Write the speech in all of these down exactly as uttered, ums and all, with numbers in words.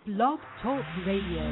Blog Talk Radio.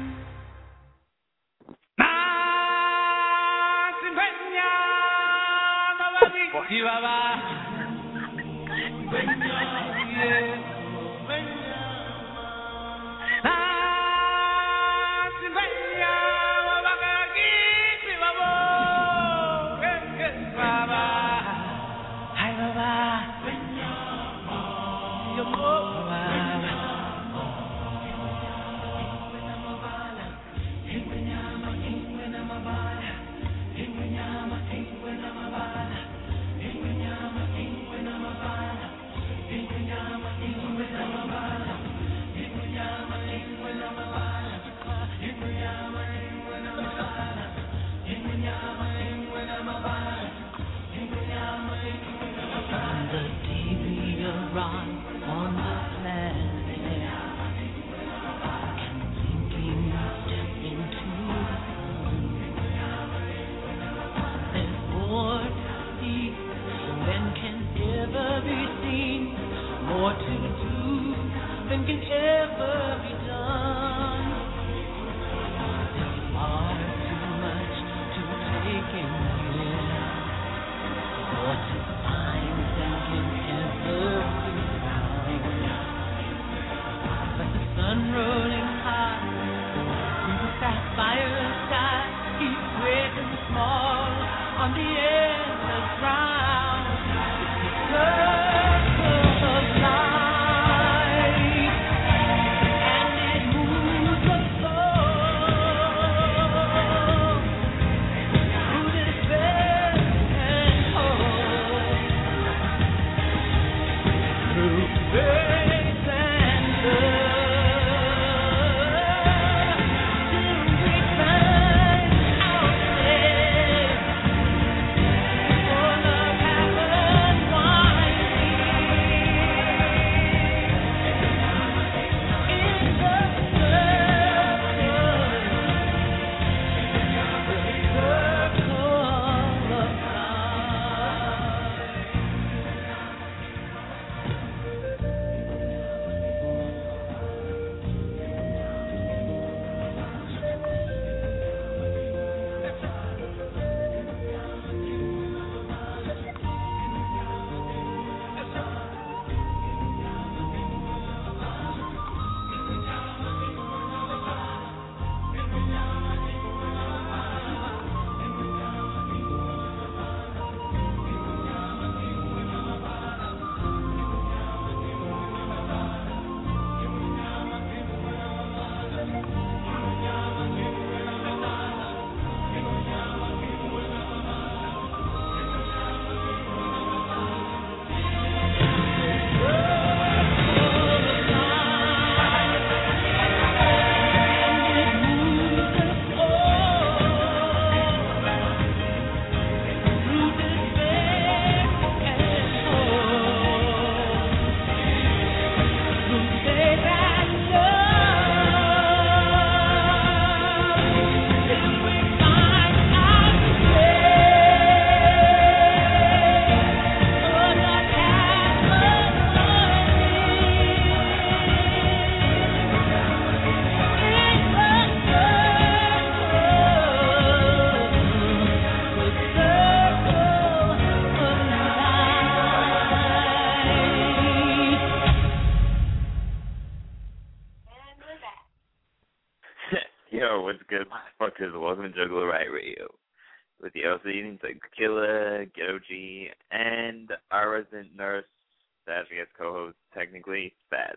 Welcome to Juggalo Riot Radio with the L C D, Tequila, Ghetto G, and our resident nurse, Spaz, I guess co-host, technically, Spaz.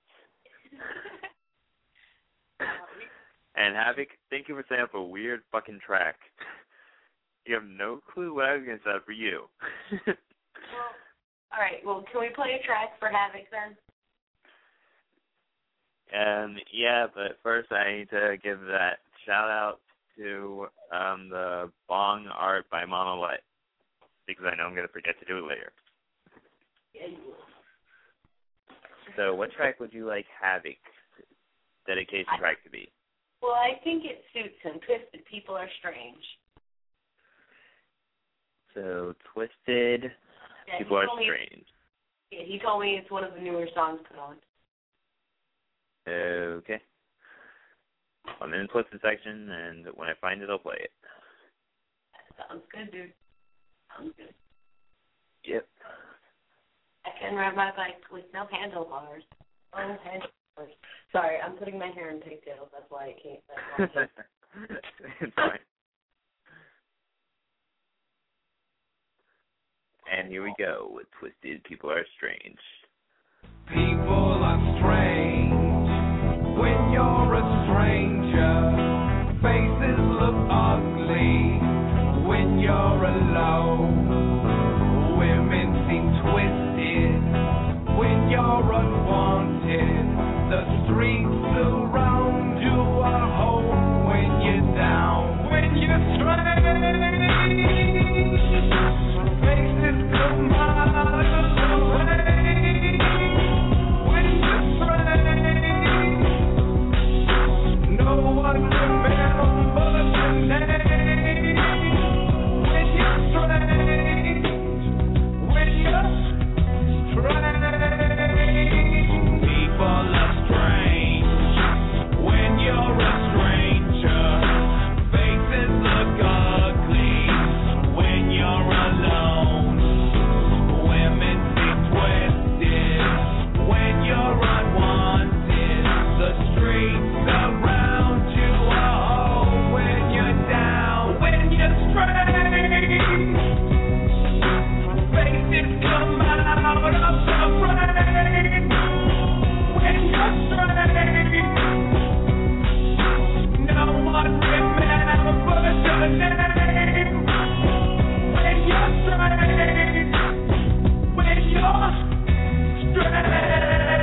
And Havoc, thank you for setting up a weird fucking track. You have no clue what I was going to set up for you. Well, all right, well, can we play a track for Havoc then? Um, yeah, but first I need to give that shout-out to um, the Bong art by Monolith, because I know I'm going to forget to do it later. Yeah, you will. So what track would you like Havoc dedication I, track to be? Well, I think it suits him. Twisted People Are Strange. So Twisted yeah, People Are Strange. Yeah, he told me it's one of the newer songs put on. Okay. I'm in the twisted section, and when I find it, I'll play it. Sounds good, dude. Sounds good. Yep. I can ride my bike with no handlebars. Oh, handlebars. Sorry, I'm putting my hair in pigtails. That's why I can't. That's why I can't. It's fine. And here we go with Twisted People Are Strange. People are strange when you're a stranger. Faces look ugly when you're alone. Women seem twisted when you're unwanted. The streets around you are home when you're down. When you're strange, faces come out of the rain. When you're strange, no one remembers your name. When you're strange, when you're strange, people are strange when you're a stranger. Faces look ugly when you're alone. Women seem twisted when you're unwanted. The streets around you are home when you're down. When you're strange, faces come out of the rain. When you're strange, no one remembers your name. When you're strange, when you're strange.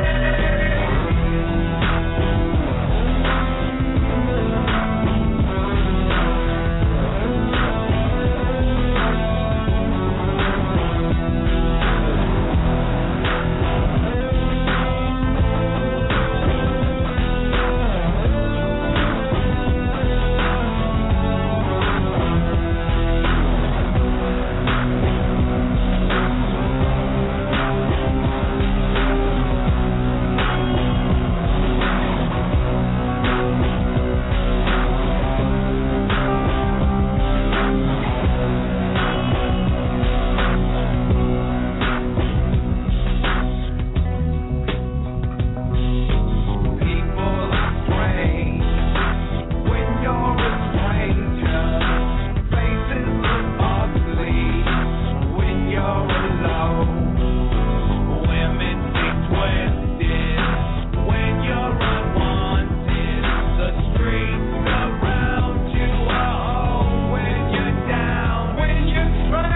People are strange when you're a stranger. Faces look ugly when you're alone. Women seem twisted when you're unwanted. The streets around you are home when you're down. When you're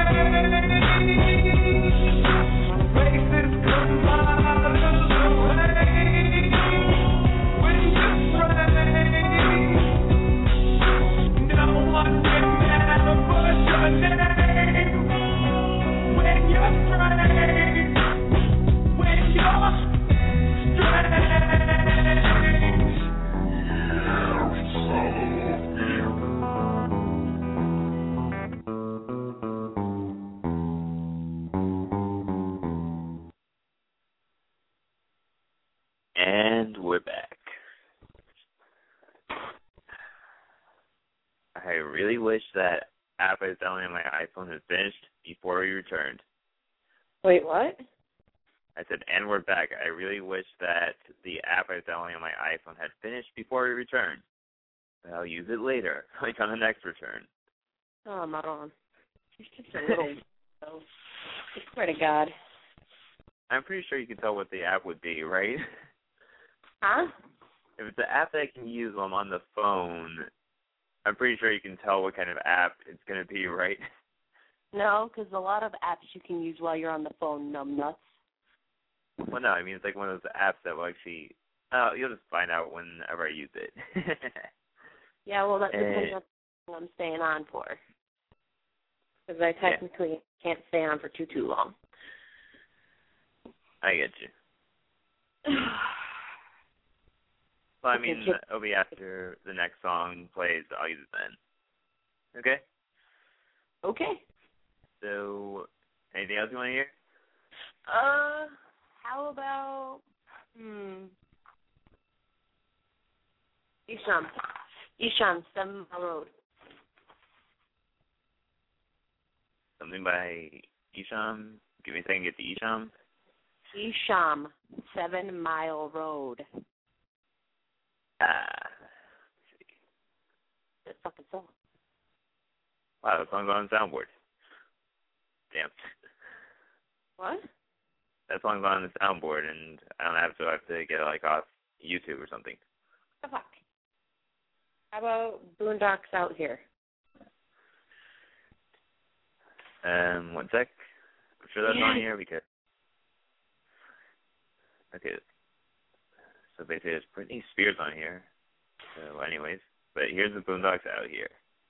strange, faces come out of the rain. When you're strange, no one remembers your name. When you're strange, when you're And we're back. I really wish that app I was downloading on my iPhone had finished before we returned. Wait, what? I said, and we're back. I really wish that the app I was downloading on my iPhone had finished before we returned. But I'll use it later, like on the next return. Oh, Maron. She's just a little weirdo. I swear to God. I'm pretty sure you can tell what the app would be, right? Huh? If it's an app that I can use while I'm on the phone, I'm pretty sure you can tell what kind of app it's going to be, right? No, because a lot of apps you can use while you're on the phone, numbnuts. Well, no, I mean, it's like one of those apps that will actually, oh, you'll just find out whenever I use it. Yeah, well, that depends Uh, on how long I'm staying on for. Because I technically can't stay on for too, too long. I get you. Well, I mean, it'll be after the next song plays, I'll use it then. Okay? Okay. So, anything else you want to hear? Uh, how about, hmm, Isham. Isham, Seven Mile Road. Something by Isham. Give me a second. Get to Isham. Isham, Seven Mile Road. Ah. That fucking song. Wow, the song's on the soundboard. Damn. What? That song's on the soundboard, and I don't have to I have to get it like off YouTube or something. The fuck? How about Boondocks Out Here? Um, one sec. I'm sure that's Yeah. on here because. Okay. So basically, there's Britney Spears on here. So, anyways, but here's the Boondocks Out Here.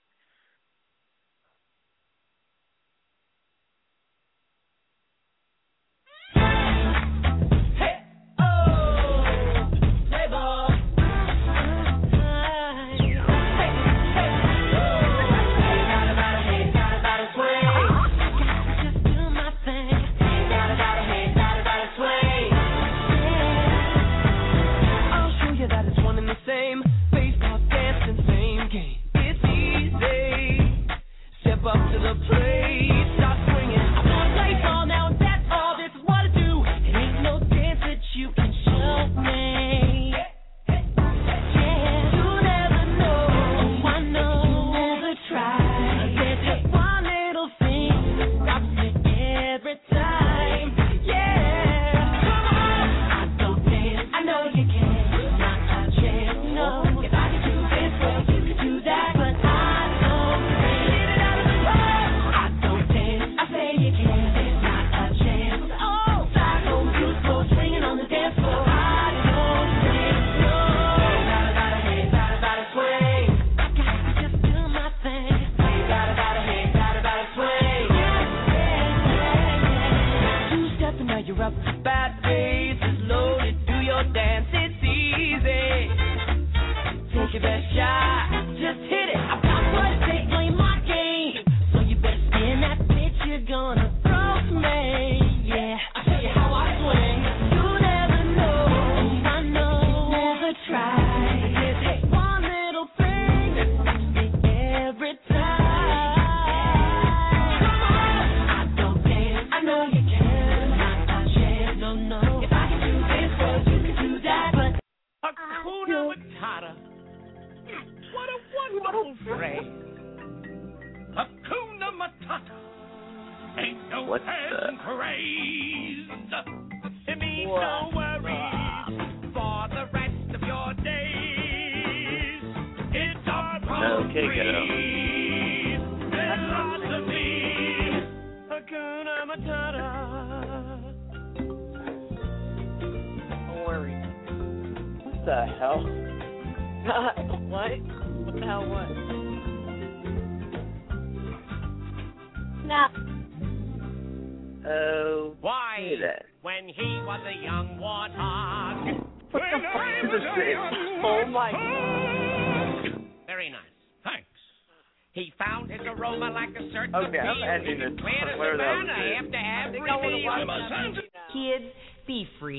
Kids, be free.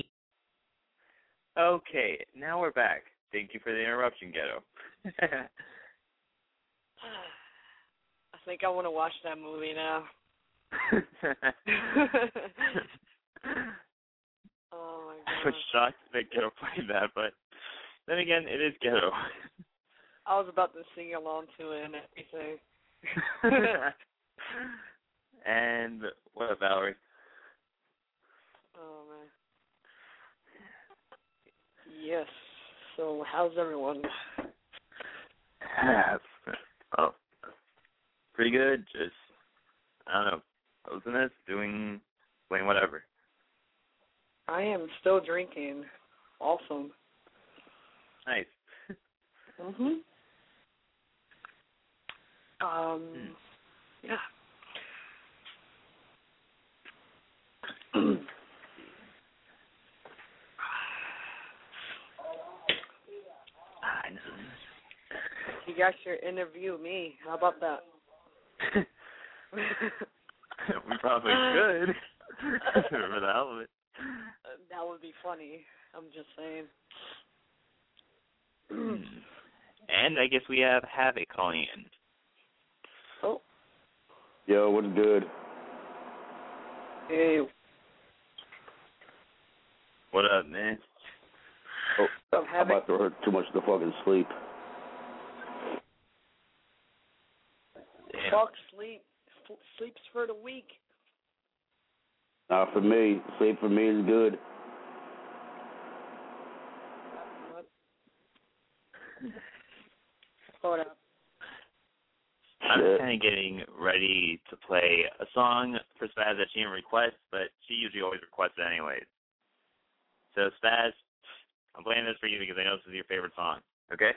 Okay, now we're back. Thank you for the interruption, Ghetto. I think I want to watch that movie now. Oh my god. I was shocked that Ghetto played that, but then again, it is Ghetto. I was about to sing along to it and everything. And what up, Valerie? Oh man. Yes. So how's everyone? Oh, pretty good. Just I don't know, posting this, doing, playing whatever. I am still drinking. Awesome. Nice. Mhm. Um. Mm. Yeah. I know. You guys should interview me. How about that? We probably could. For the hell of it. Uh, that would be funny. I'm just saying. And I guess we have Havoc calling in. Oh. Yo, what's good? Hey. What up, man? Oh, What's up, I'm Havoc? about to hurt too much to fucking sleep. Damn. Fuck sleep. S- sleep's for the weak. Not for me. Sleep for me is good. Hold up. I'm Shit. kind of getting ready to play a song for Spaz that she didn't request, but she usually always requests it anyways. So, Spaz, I'm playing this for you because I know this is your favorite song, okay?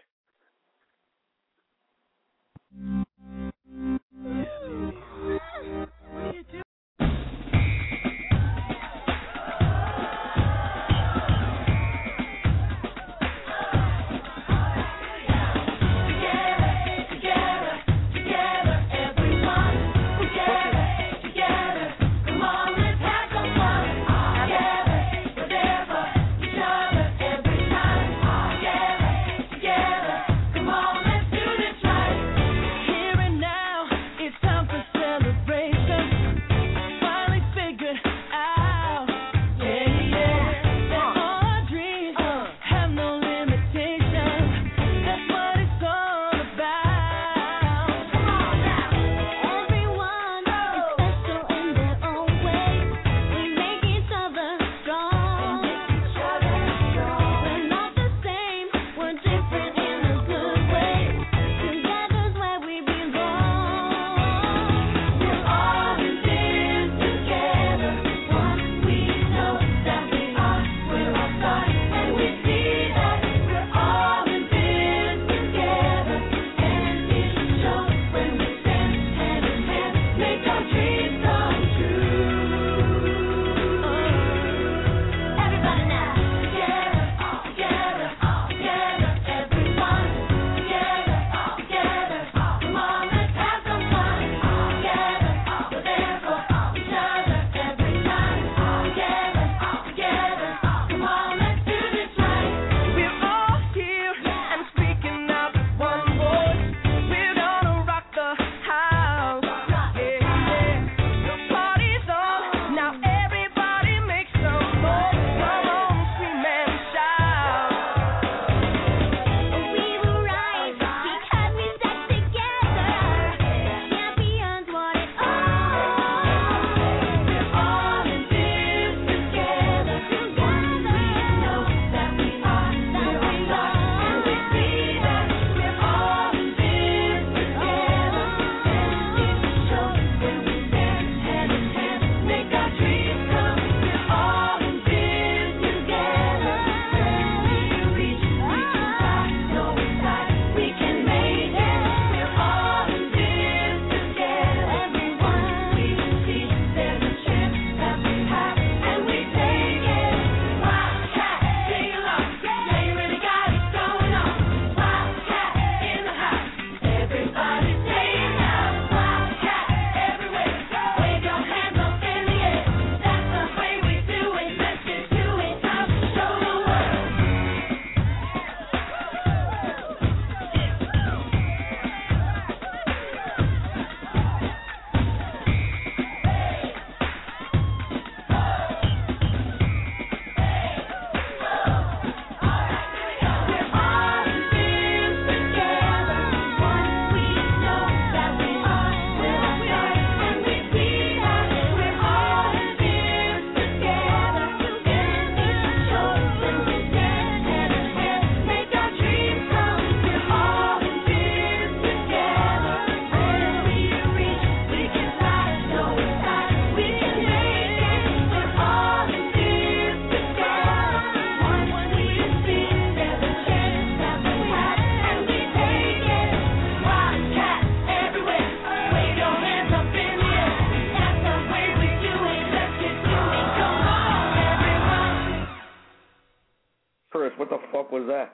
What the fuck was that?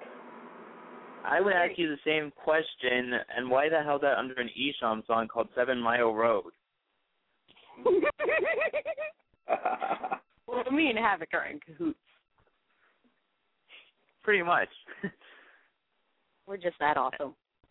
I would ask you the same question, and why the hell that under an Esham song called Seven Mile Road? Well, me and Havoc are in cahoots. Pretty much. We're just that awesome.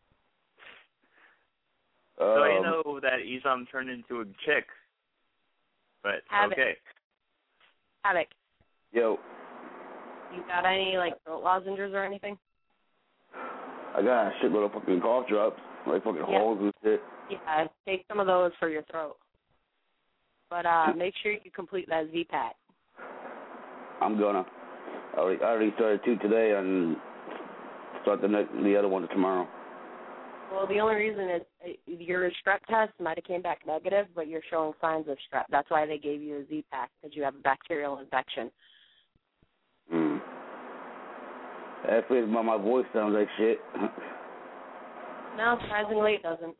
So I Um, know that Isham turned into a chick, but Havoc. okay. Havoc, Yo, you got any, like, throat lozenges or anything? I got a shitload of fucking cough drops, like fucking Yeah. holes and shit. Yeah, take some of those for your throat. But uh, make sure you complete that Z-Pack. I'm gonna. I already, I already started two today and start the next, the other one tomorrow. Well, the only reason is uh, your strep test might have came back negative, but you're showing signs of strep. That's why they gave you a Z-Pack, because you have a bacterial infection. Hmm. That's why my, my voice sounds like shit. No, surprisingly, it doesn't.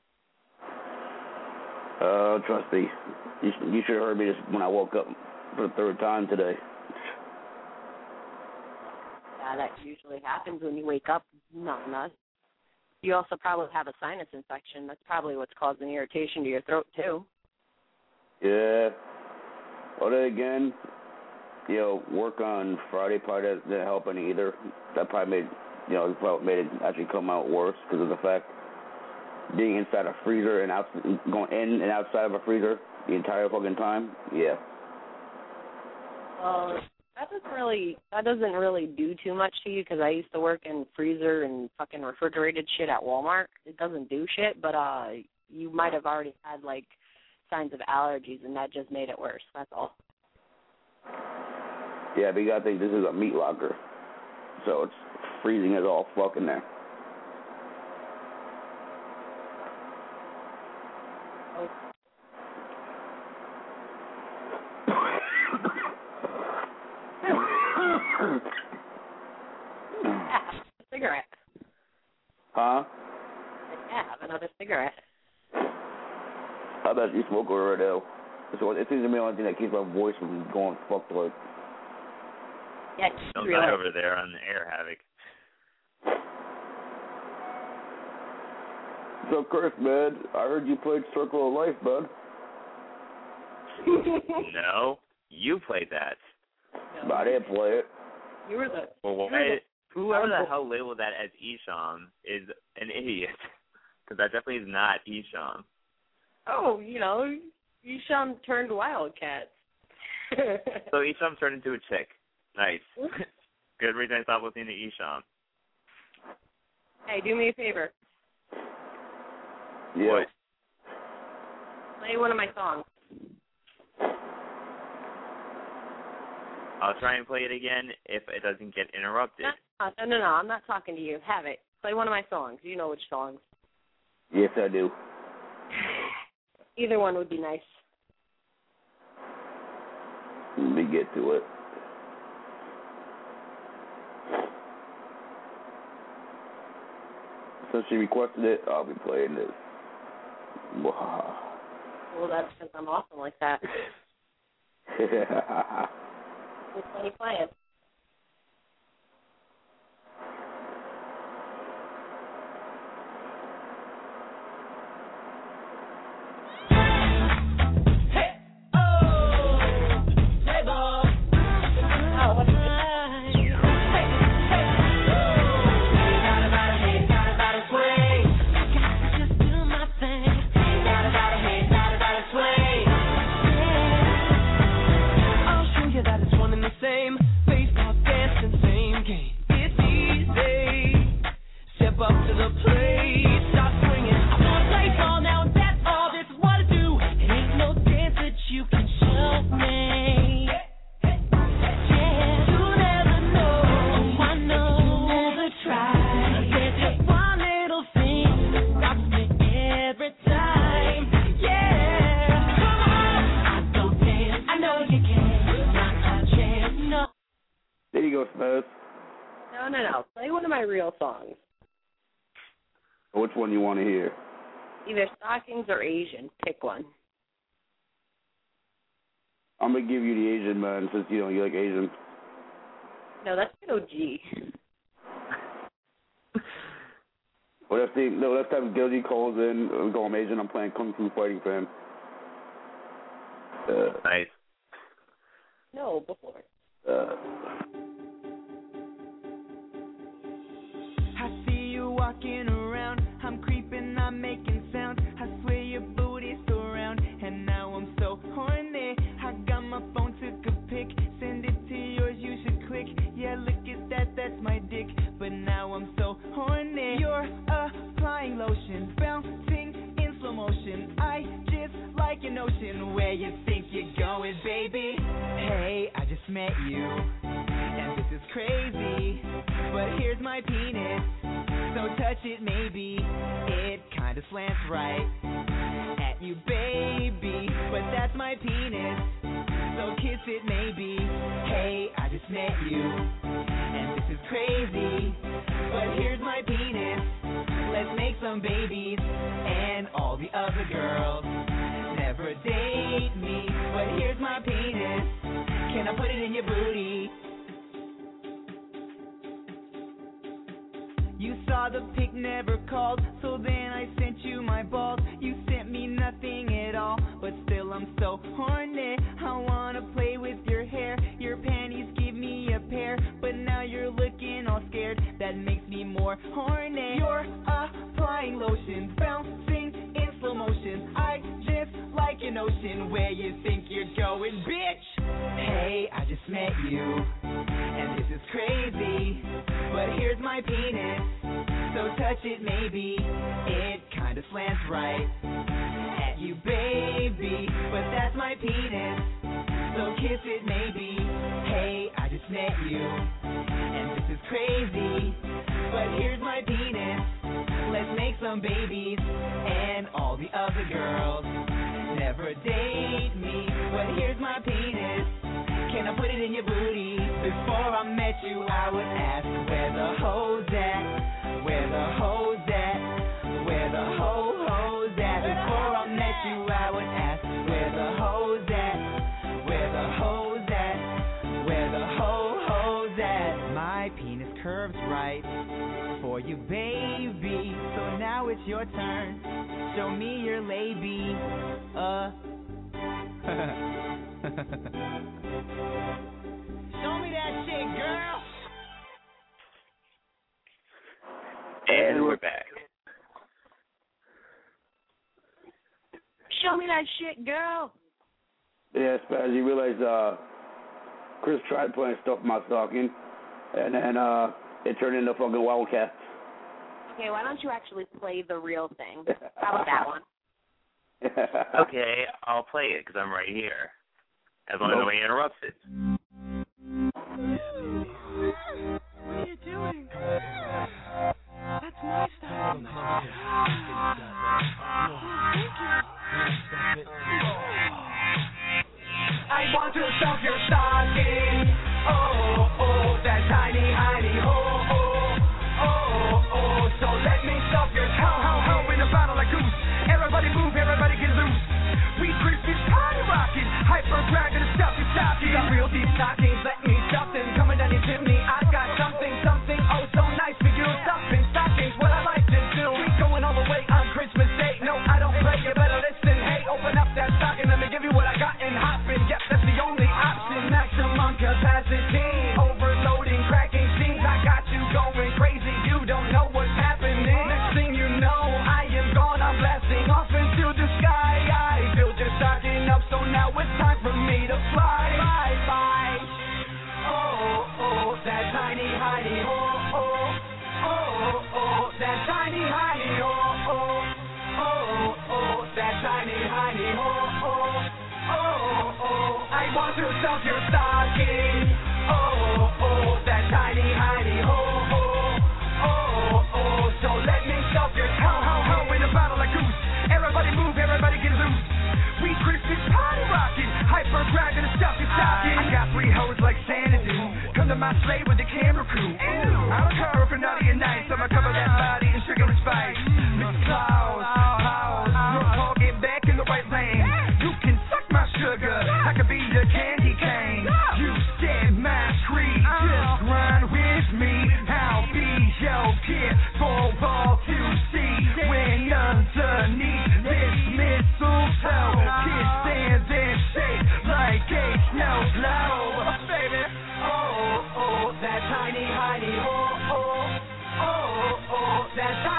Uh, trust me. You, sh- you should have heard me just when I woke up for the third time today. Yeah, that usually happens when you wake up. Not nuts. You also probably have a sinus infection. That's probably what's causing irritation to your throat, too. Yeah. Well, then again, you know, work on Friday probably didn't didn't help any either. That probably made, you know, probably made it actually come out worse because of the fact being inside a freezer and out, going in and outside of a freezer the entire fucking time. Yeah. Well, that doesn't really that doesn't really do too much to you because I used to work in freezer and fucking refrigerated shit at Walmart. It doesn't do shit, but uh, you might have already had like signs of allergies, and that just made it worse. That's all. Yeah, but you gotta think this is a meat locker, so it's freezing as all fuck in there. Oh. Yeah, have a cigarette. Huh? Yeah, have another cigarette. I bet you smoke over right now. So it seems to be the only thing that keeps my voice from going fucked like. Yeah, Don't really. die over there on the air, Havoc. So, Chris, man, I heard you played Circle of Life, bud. No, you played that. But I didn't play it. You were the Well, you were why, the- whoever the hell labeled that as Isham is an idiot. Because that definitely is not Isham. Oh, you know, Isham turned Wildcat. So Isham turned into a chick. Nice. Good reason I stopped listening to Isham. Hey, do me a favor. Yeah. What? Play one of my songs. I'll try and play it again if it doesn't get interrupted. No, no, no, no, I'm not talking to you. Have it. Play one of my songs. You know which songs. Yes, I do. Either one would be nice. Let me get to it. Since she requested it, I'll be playing it. Wow. Well, that's because I'm awesome like that. Which one you playing? There you go, Spaz. No, no, no. Play one of my real songs. Which one you want to hear? Either Stockings or Asian. Pick one. I'm gonna give you the Asian man since you know you like Asian. No, that's O G. Well, that's the no. Next time Gilgy calls in, we go I'm Asian. I'm playing Kung Fu Fighting for him. Uh, Nice. No, before. uh, I see walking around. I'm creeping, I'm making sounds. I swear your booty's so round. And now I'm so horny. I got my phone, took a pic. Send it to yours, you should click. Yeah, look at that, that's my dick. But now I'm so horny. You're applying lotion, bouncing in slow motion. I just like an ocean. Where you think you're going, baby? Hey, I just met you, and this is crazy. But here's my penis, so touch it maybe. It kinda slants right at you, baby. But that's my penis, so kiss it maybe. Hey, I just met you, and this is crazy. But here's my penis, let's make some babies. And all the other girls never date me. But here's my penis, can I put it in your booty? You saw the pic, never called, so then I sent you my balls. You sent me nothing at all, but still I'm so horny. I wanna play with your hair, your panties give me a pair, but now you're looking all scared, that makes me more horny. You're applying lotion, bouncing in slow motion. I just like an ocean. Where you think you're going, bitch? Hey, I just met you, and this is crazy. But here's my penis, so touch it maybe. It kinda slants right at you, baby. But that's my penis, so kiss it maybe. Hey, I just met you, and this is crazy. But here's my penis, let's make some babies. And all the other girls never date me. But here's my penis, can I put it in your booty? Before I met you, I would ask, where the hoes at? Where the hoes at? Where the ho hoes at? Before I met you, I would ask, where the hoes at? Where the hoes at? Where the ho hoes at? My penis curves right for you, baby. So now it's your turn. Show me your labia. Uh. Show me that shit, girl. And we're back. Show me that shit, girl. Yeah, as you realize, uh, Chris tried putting stuff in my stocking, and then uh, it turned into fucking Wildcats. Okay, why don't you actually play the real thing? How about that one? Okay, I'll play it because I'm right here. As long as nobody interrupts it. What are you doing? That's my style. Thank you. I want to stuff your stocking. Oh, oh, that tiny, tiny hole. Oh, oh, oh, so let me stuff your how, how, how in a bottle like goose. Everybody move, everybody get loose. We Christmas party rocking, hyper grinding and stuff your stocking. Got real deep stockings, let me stuff them. Coming down your chimney, I got something, something oh so nice for you. Stuffing stockings, what I like to do. We going all the way on Christmas Day. No, I don't play, you better listen. Hey, open up that stocking, let me give you what I got and hopping. Yep, that's the only option. Maximum capacity, overloading, cracking scenes. I got you going crazy, you don't know what's happening. Next thing you know, I am gone, I'm blasting off into the sky. I filled your stocking up, so now it's time for me to fly. Bye, bye. Oh, oh, that tiny, tiny, oh, oh, oh, oh, that tiny, tiny, oh, oh, oh, oh, that tiny, tiny, oh, oh, oh, oh, I want to stuff your stocking. Oh, oh, that tiny, tiny, oh, oh, oh, oh, so let me stuff your how, how, how in a bottle like goose. Everybody move, everybody get loose. We Christmas party rocking, hyper grinding and stuff your stocking. I got three hoes like Xanadu. Come to my sleigh with the camera crew. I don't care if you're naughty or nice. I'ma cover that body in sugar and spice. Miss Claus, Claus, your Paul, get back in the right lane. You can suck my sugar, I could be your candy cane. You stand my creed, just run with me. I'll be your kid for all to see. When underneath this mistletoe, kiss stands and shake like a snow globe, baby. Oh, oh, that tiny, tiny, oh, oh, oh, oh, that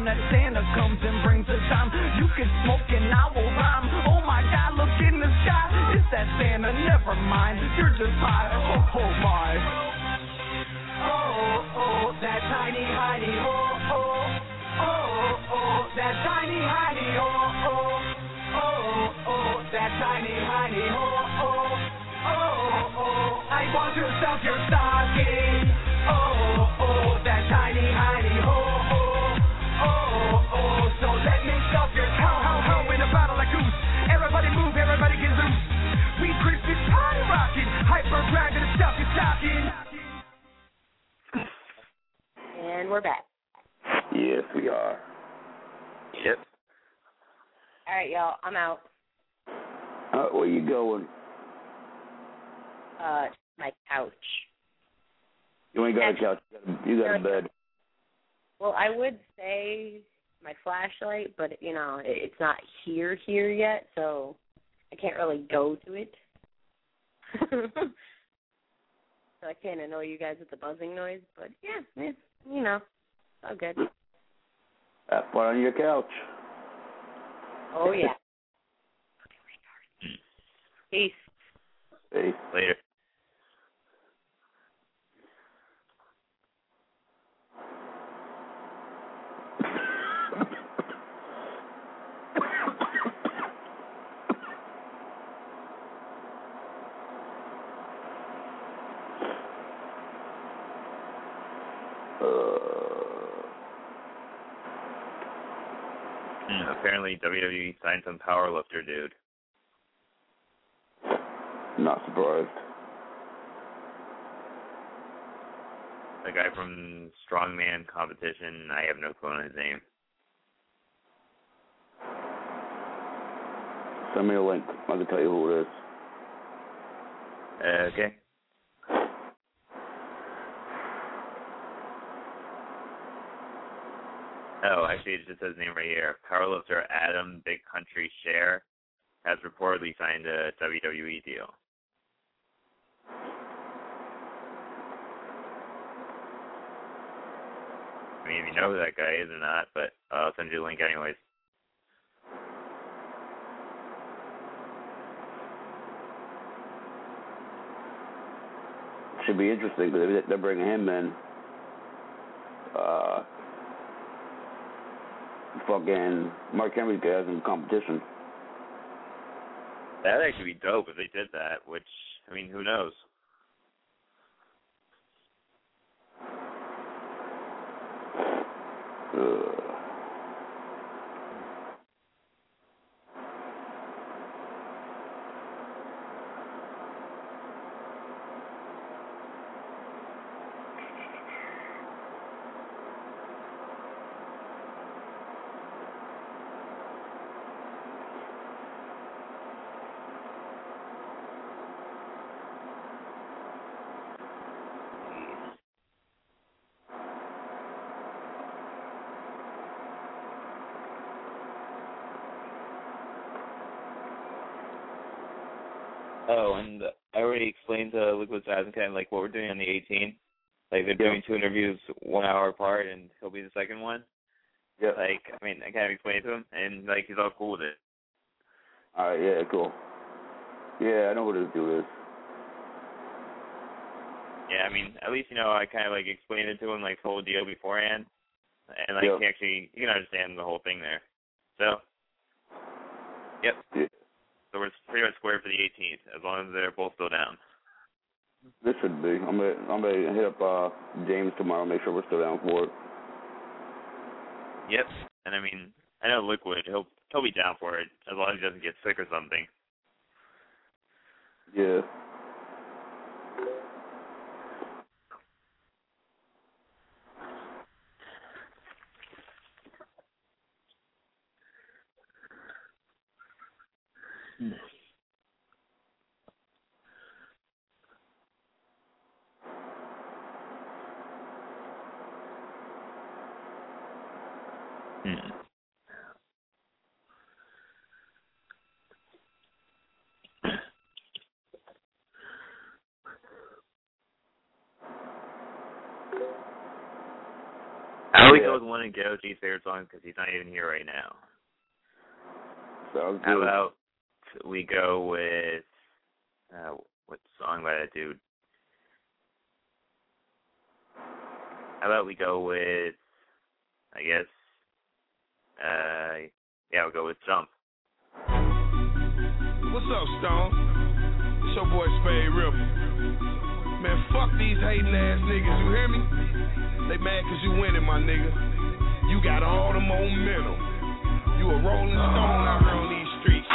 time that Santa comes and brings the time. You can smoke and I will rhyme. Oh my God, look in the sky. It's that Santa, never mind. You're just high. Oh, oh my. Oh, oh, that tiny hidey. Oh, oh. Oh, oh, that tiny hidey. Oh, oh. Oh, oh, that tiny hidey. Oh, oh. Oh, oh, I want to stuff your stocking. Oh, oh, that tiny hidey. Oh, oh. Oh, oh, so let me stuff your cow, how, how, in a battle like goose. Everybody move, everybody get loose. We Christmas party rocking, hyper grinding and stuff your stocking. And we're back. Yes, we are. Yep. All right, y'all. I'm out. Uh, where you going? Uh, my couch. You ain't got a couch. You got a bed. Well, I would say my flashlight, but, you know, it's not here, here yet, so I can't really go to it. So I can't annoy you guys with the buzzing noise, but, yeah, it's, you know, it's all good. Have fun on your couch. Oh, yeah. Peace. Peace. Later. Apparently W W E signed some powerlifter dude. Not surprised. The guy from Strongman Competition, I have no clue on his name. Send me a link. I can tell you who it is. Uh, okay. Oh, actually, it just says his name right here. Powerlifter Adam Big Country Share has reportedly signed a W W E deal. I mean, if you know who that guy is or not, but I'll send you the link anyways. Should be interesting because they're bringing him in. Uh, fucking Mark Henry guys in competition. That'd actually be dope if they did that, which, I mean, who knows? Uh. Oh, and I already explained to Liquid Assassin kind of like what we're doing on the eighteenth. Like they're doing two interviews one hour apart, and he'll be the second one. Yeah. Like, I mean, I kind of explained to him, and like he's all cool with it. All right. Yeah. Cool. Yeah, I know what his deal is. Yeah, I mean, at least you know I kind of like explained it to him like the whole deal beforehand, and like yeah. he actually he can understand the whole thing there. So, yep. Yeah. So we're pretty much square for the eighteenth, as long as they're both still down. This should be. I'm gonna I'm gonna hit up uh, James tomorrow, make sure we're still down for it. Yep. And I mean, I know Liquid, he'll he'll be down for it as long as he doesn't get sick or something. Yeah. Hmm. Hmm. How we Yeah. go with one of Goji's favorite songs because he's not even here right now? Sounds How good. about we go with uh, what song by that dude? How about we go with, I guess, uh, yeah, we'll go with Jump. What's up, Stone? It's your boy Spade Ripple. Man, fuck these hating ass niggas, you hear me? They mad cause you winning, my nigga. You got all the momentum. You a rolling stone out here on these streets.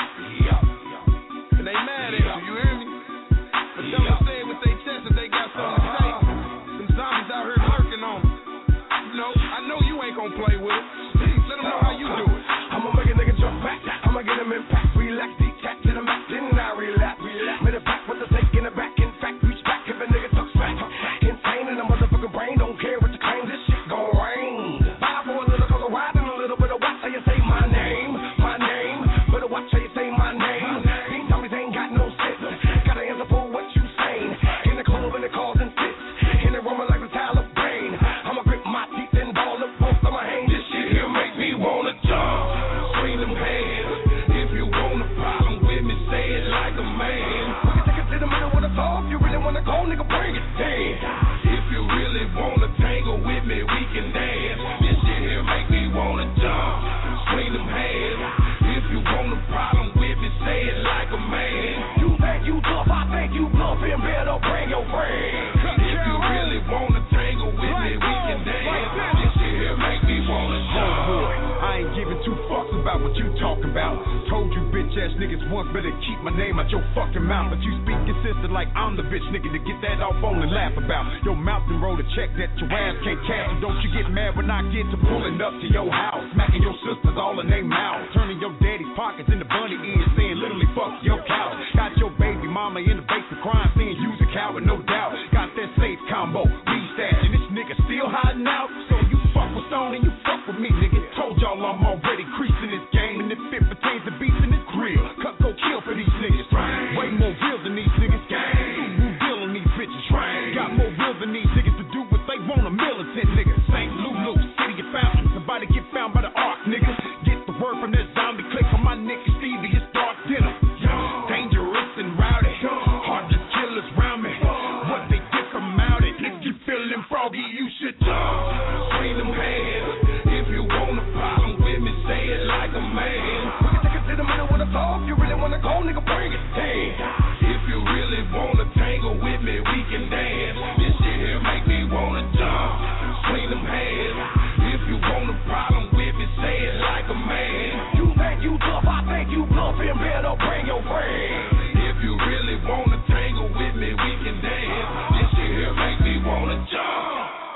And they mad at you, you hear me? But tell them say it with their chest that they got something to say. Them zombies out here lurking on them. You know, I know you ain't gonna play with it. Let them know how you do it. I'ma make a nigga jump back. I'ma get him impact. Relax, detach to the max. Then I relapse. Matter of fact, with the take in the back. In fact, reach back if a nigga talks back. Insane in the motherfucking brain. Don't care what you claim. This shit gon' rain. Buy for a little cause I'm riding a little bit of watch how you say my name. My name. Better watch how you say my name. These zombies ain't got no sense. Gotta answer for what you saying. In the club and the causing fits. In the room like the Taliban. I'ma grip my teeth and ball the post on my hand. This shit here make me wanna jump. Swing them hands. If you want a problem with me, say it like a man. We can take it to the middle with a talk. You really wanna go, nigga, bring it. Damn. If you really wanna tangle with me, we can dance. This shit here make me wanna jump. Swing them hands. If you want a problem with me, say it like a man. You think you tough, I think you bluffing. Better bring your friend. If you really wanna tangle with me, we can dance. This shit here make me wanna jump. Oh boy, I ain't giving two fucks about what you talk about. Told you bitch ass niggas once, better keep my name out your fucking mouth. But you speak consistent like I'm the bitch nigga to get that off on and laugh about. Your mouth and roll a check that your ass can't cash. And don't you get mad when I get to pulling up to your house, smacking your sisters all in their mouth, turning your daddy's pockets into bunny ears, saying literally fuck your couch. Got your baby mama in the basement crying, saying you's a coward, no doubt. Got that safe combo, weed stash, and this nigga still hiding out. So you fuck with Stone and you fuck with me, nigga. Told y'all I'm already creasing this game, and if it pertains to beef in this grill, cut go kill for these niggas. Way more real than these niggas. Subaru deal on these bitches. Got more real than these niggas to do what they want. A militant nigga. Saint Lulu, city of fountains. Somebody get found by the ark, nigga. Get the word from that zombie click on my nigga Stevie. It's dark dinner. Dangerous and rowdy. Hard to kill us round me. What they get from out it. If you feeling froggy, you should jump. Swing them hands. If you want a problem with me, say it like a man. We can take it to the middle with a talk. You really wanna go, nigga, bring it. Damn. If you really wanna tangle with me, we can dance. This shit here make me wanna jump. Swing them hands. If you want a problem with me, say it like a man. You think you tough, I think you bluffing. Better bring your friend. If you really wanna tangle with me, we can dance. This shit here make me wanna jump.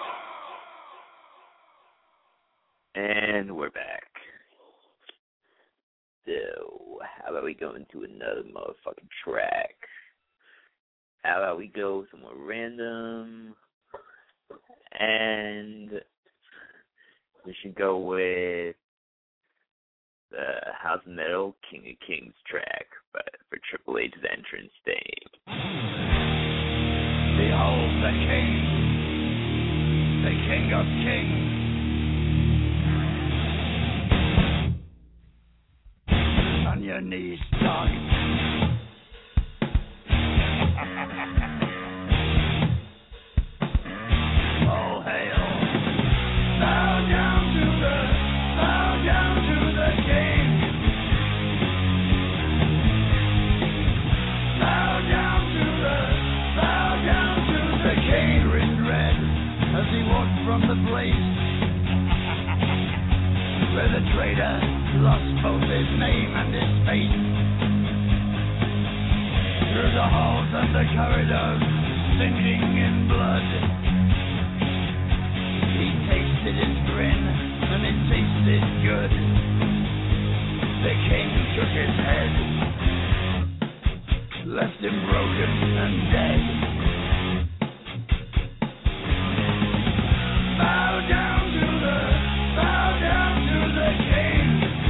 And we're back. So, how about we go into another motherfucking track? How about we go somewhere random? And we should go with the House of Metal King of Kings track but for Triple H's entrance theme. Behold the King, the King of Kings. On your knees, dog. Oh, hail. Bow down to the, bow down to the King. Bow down to the, bow down to the King. In red as he walked from the place where the traitor lost both his name and his face. Through the halls and the corridors, sinking in blood, he tasted his grin, and it tasted good. The king shook his head, left him broken and dead. Bow down to the, bow down to the king.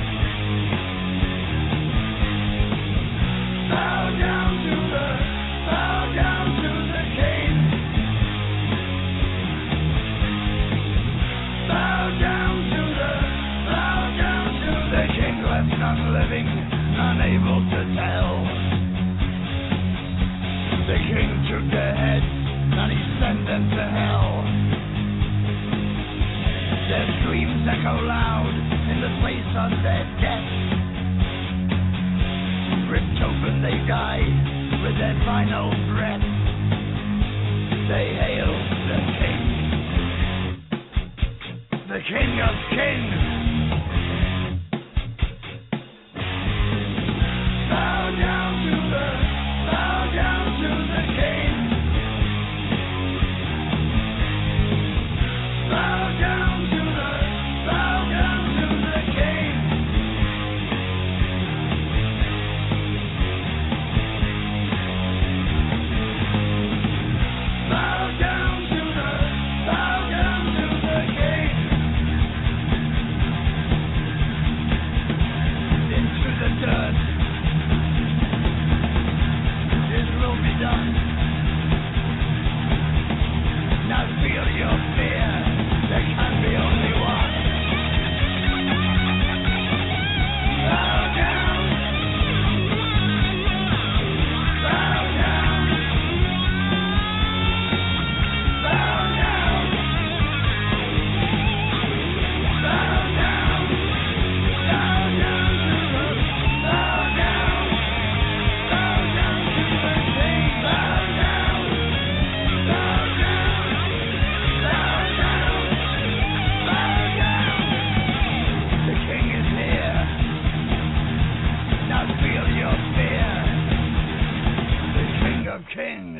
Bow down to the, bow down to the king. Bow down. among living, unable to tell. The king took their heads, and he sent them to hell. Their screams echo loud in the place of their death. Ripped open they die with their final breath. They hail the king, the king of kings. Bow down to the, bow down to the king. Bow down to the, bow down to the king. Bow down to the, bow down to the king. Into the dirt. It will be done. Now feel your fear. There can be only one. Bow down. Bow down. Bow down. Bow down. Bow down to the, bow down. Bow down to the king. Bow down. Bow down. Bow down. Bow down. The king is here. Now feel your fear. The king of kings.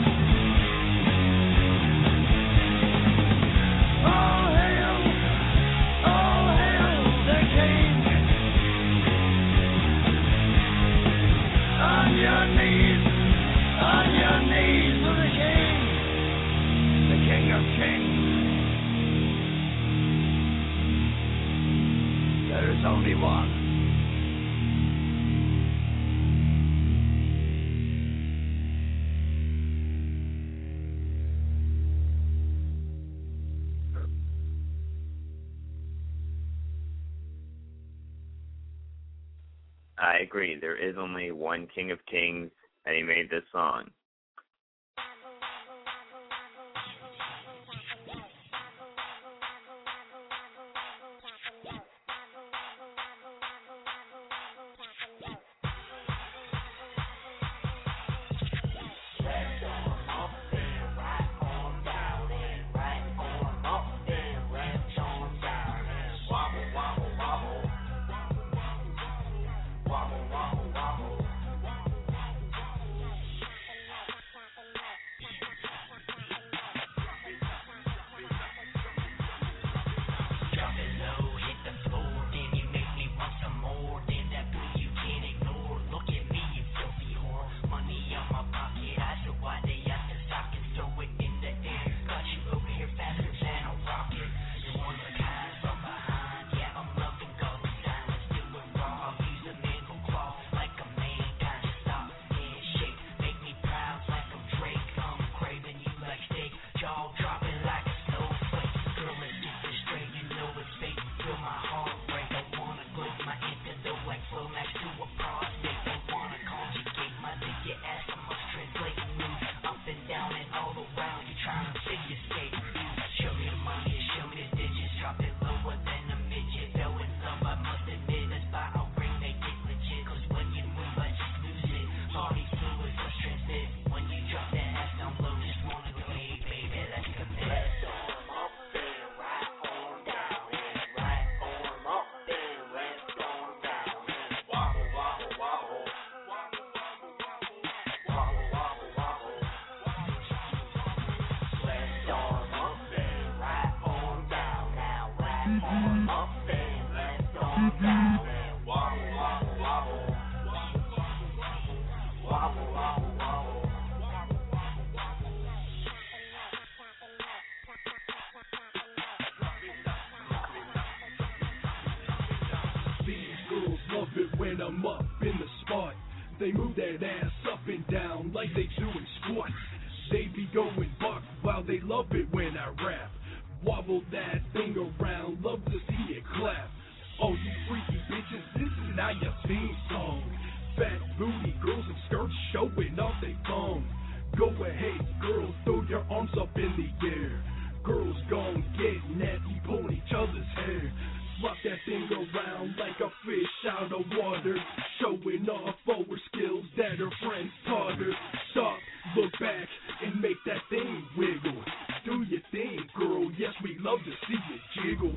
All hail, all hail the king. On your knees, on your knees for the king. The king of kings. There is only one. I agree. There is only one King of Kings, and he made this song. when I'm up in the spot. They move that ass up and down like they doing squats. They be going buck while they love it when I rap. Wobble that thing around, love to see it clap. Oh, you freaky bitches, this is how your theme song. Fat booty girls in skirts showing off they thong. Go ahead, girls, throw your arms up in the air. Girls gon' get nasty, pulling each other's hair. Rock that thing around like a fish out of water, showing off our skills that her friends taught her. Stop, look back, and make that thing wiggle. Do your thing, girl, yes, we love to see you jiggle.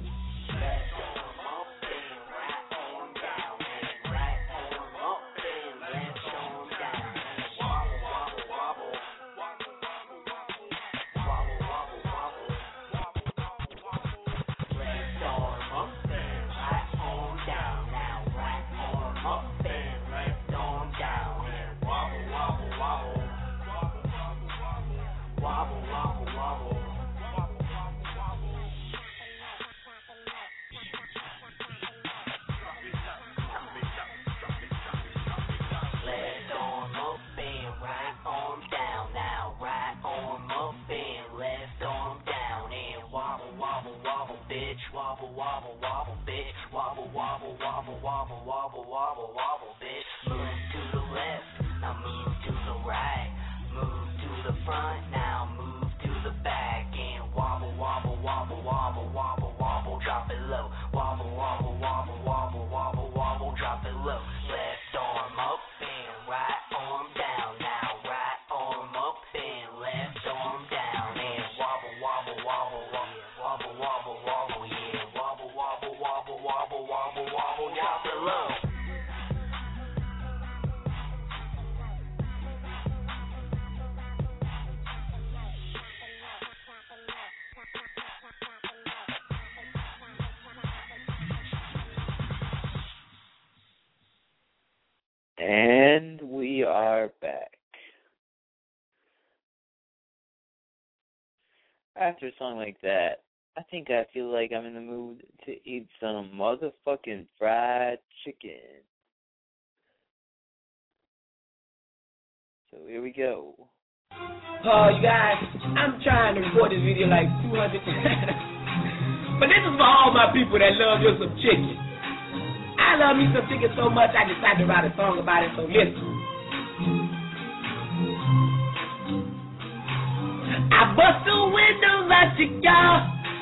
Wobble, wobble, wobble, bitch. Wobble, wobble, wobble, wobble, wobble, wobble, wobble, bitch. Move to the left, now move to the right. Move to the front, now move to the back. And wobble, wobble, wobble, wobble, wobble, wobble, drop it low. Wobble, wobble, wobble, wobble, wobble, wobble, drop it low. Left arm up and right arm down. Now right arm up and left arm down. And wobble, wobble, wobble, wobble, wobble, wobble, wobble, yeah. Wobble, wobble, wobble, wobble, wobble, wobble, drop it low. And we are back. After a song like that, I think I feel like I'm in the mood to eat some motherfucking fried chicken. So here we go. Oh, you guys, I'm trying to record this video like two hundred but this is for all my people that love just some chicken. I love me some chicken so much I decided to write a song about it, so listen. I bust the windows at your car.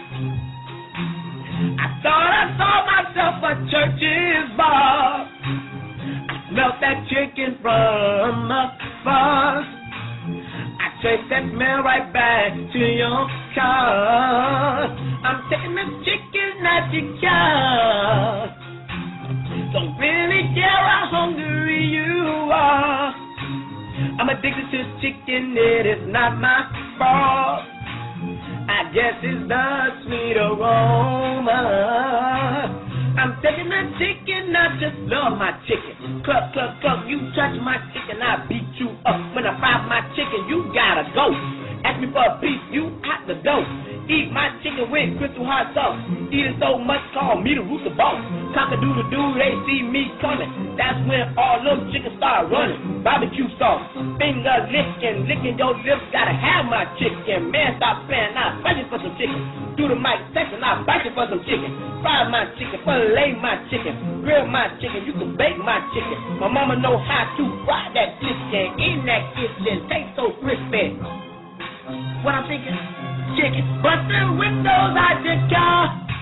I thought I saw myself a church's bar. I smelled that chicken from afar. I traced that smell right back to your car. I'm taking the chicken at your car. Don't really care how hungry you are. I'm addicted to chicken, it is not my fault. I guess it's the sweet aroma. I'm taking the chicken, I just love my chicken. Cluck, cluck, cluck, you touch my chicken, I beat you up. When I fry my chicken, you gotta go. Ask me for a piece, you out the door. Eat my chicken with crystal hot sauce. Eating so much, call me the rooster boss. Cock-a-doodle-doo, they see me coming. That's when all them chickens start running. Barbecue sauce, finger licking, licking your lips. Gotta have my chicken. Man, stop playing, I bite you for some chicken. Do the mic section, I bite you for some chicken. Fry my chicken, fillet my chicken, grill my chicken. You can bake my chicken. My mama know how to fry that chicken. In that kitchen, tastes so crispy. What I'm thinking? Chicken, busting windows out your car.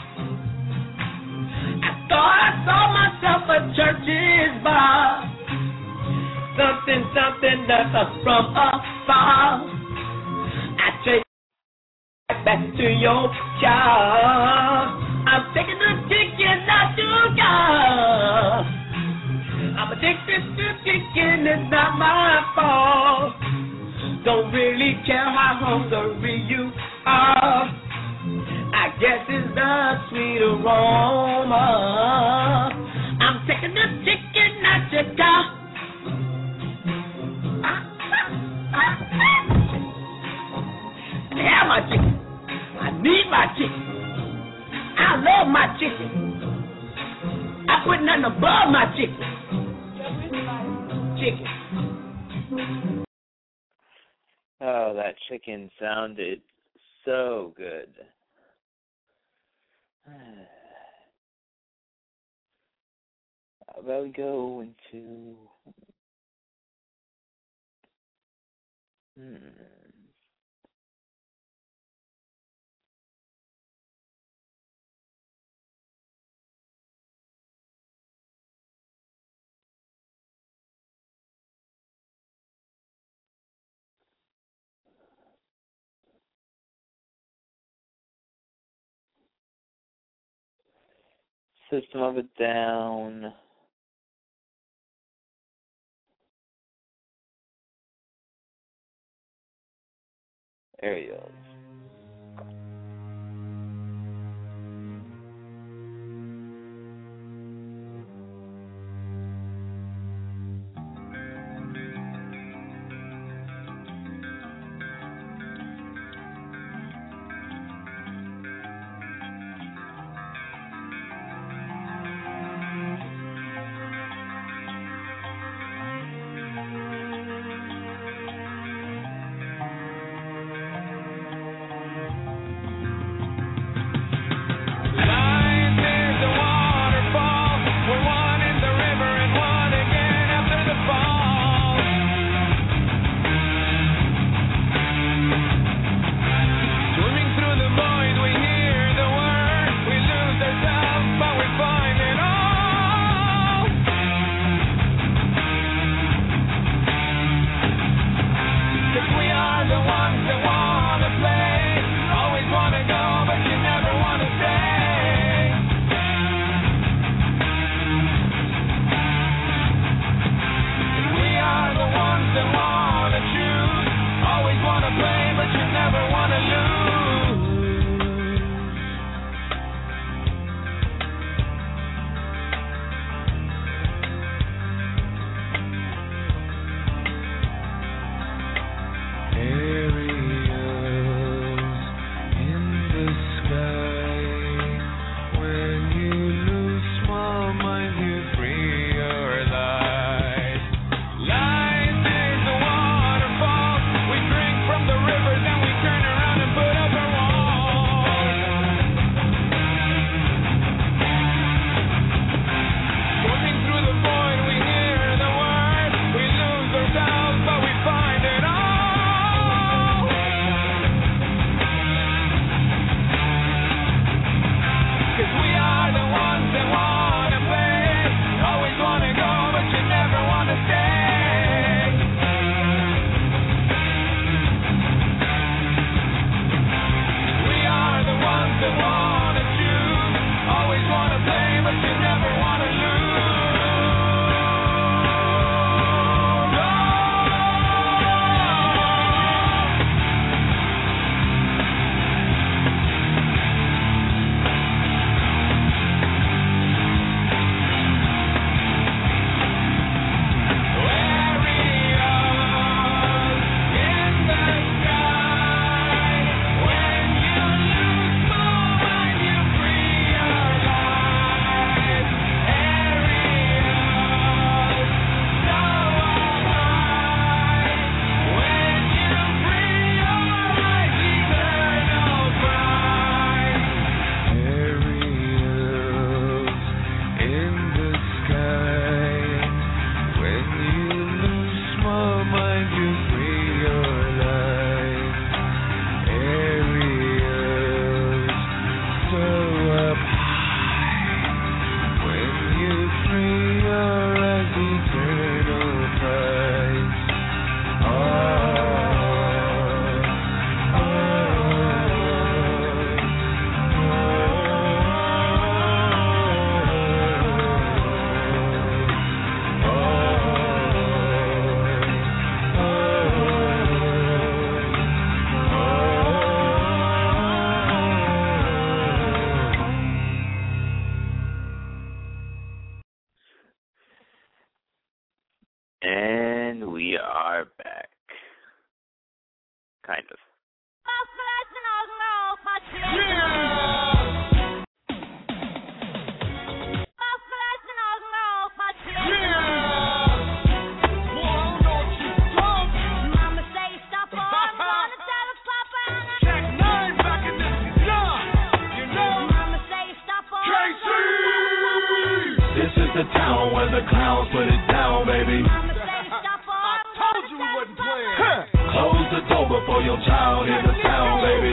I thought I saw myself a church's bar. Something, something that's from afar. I take back to your car. I'm taking the chicken out your car. I'm addicted to chicken, it's not my fault. Don't really care how hungry you are. I guess it's the sweet aroma. I'm taking the chicken out your car. I have my chicken. I need my chicken. I love my chicken. I put nothing above my chicken. Chicken. Oh, that chicken sounded so good. about we go into? Hmm. System of a Down. Aerials. the town where the clowns put it down, baby. I told you we wasn't playing. Huh. Close the door before your child hears the sound, baby.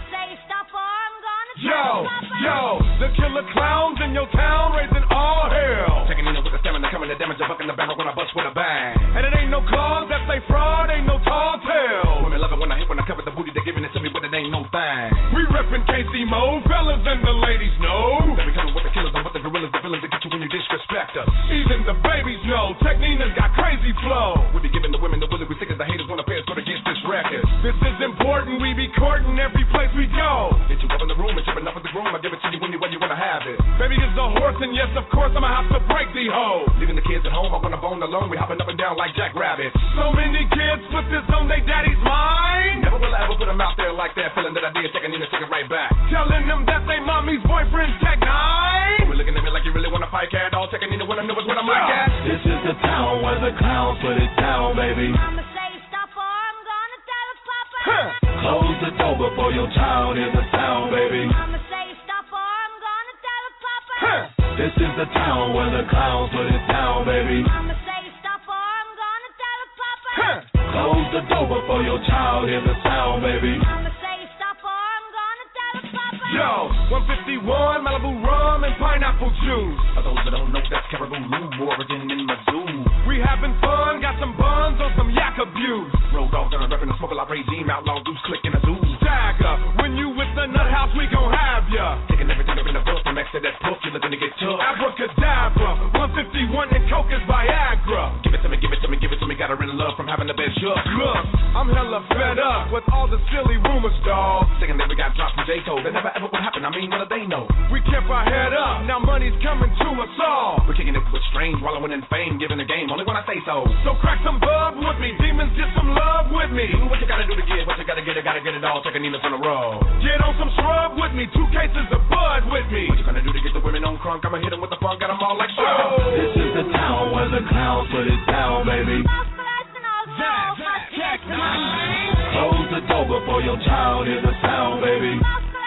Yo, yo, the killer clowns in your town raising all hell. Checking in with the stamina, coming to damage, a buck in the barrel when I bust with a bang. And it ain't no claws that say fraud, ain't no tall tale. Women love it when I hit, when I cover the booty, they giving it to me, but it ain't no thing. We reppin' K C Mo, fellas and the ladies know. They be coming with the killers and with the gorillas, the villains that get you when you disrespect us. Even the babies know, Technina's got crazy flow. We be giving the women the willy, we sick as the haters wanna pay us for against this record. This is important, we be courting every place we go. Get you up in the room and tripping up in the room, I give it to you when you when you wanna have it. Baby is a horse and yes, of course, I'ma have to break the hoe. Leaving the kids at home, I wanna bone alone, we hopping up and down like Jackrabbits. So many kids put this on their daddy's mind. Never will I ever put them out there like that, feeling that I did, taking in and taking right back. Telling them that they mommy's boyfriend's Tech Nine. We're looking at me like you really wanna fight, cat, all taking in when I know it's what I'm like at. This is the town where the clowns put it down, baby. I'ma say stop or I'm gonna tell his papa. Huh. Close the door before your child hears the sound, baby. I'ma say stop or I'm gonna tell his papa. Huh. This is the town where the clowns put it down, baby. I'ma say stop or I'm gonna tell his papa. Huh. Close the door before your child hears the sound, baby. I'ma say stop or I'm gonna tell his papa. Yo, one fifty-one, Malibu rum and pineapple juice. For those that don't know, that's Caribou Lou, origin in Mizzou. We having fun, got some buns on some yak abuse. Road dogs and a reppin' a smoke a lot regime, outlaw loose, click in a zoo. Stagger, when you with the nut house, we gon' have ya. Taking everything up in the book, from X to that book, you're looking to get tough. Abracadabra, one fifty-one and coke is Viagra. Give it to me, give it to me, give it to me, got her in love from having the best shook. Look, I'm hella fed up with all the silly rumors, dawg. Thinking that we got dropped from J-Code, that never ever would happen, I mean, what do they know? We kept our head up, now money's coming to us all. We're kicking it with strange, wallowing in fame, giving the game, only when I say so. So crack some bub with me, demons get some love with me. Do what you gotta do to get, what you gotta get, I gotta get it all, taking Nina's on the road. Get on some shrub with me, two cases of bud with me. What you gonna do to get the women on crunk? I'ma hit them with the funk, got them all like so. This is the town where the clowns put it down, baby. Zach, Tech Nine. Close the door before your child hears the sound, baby.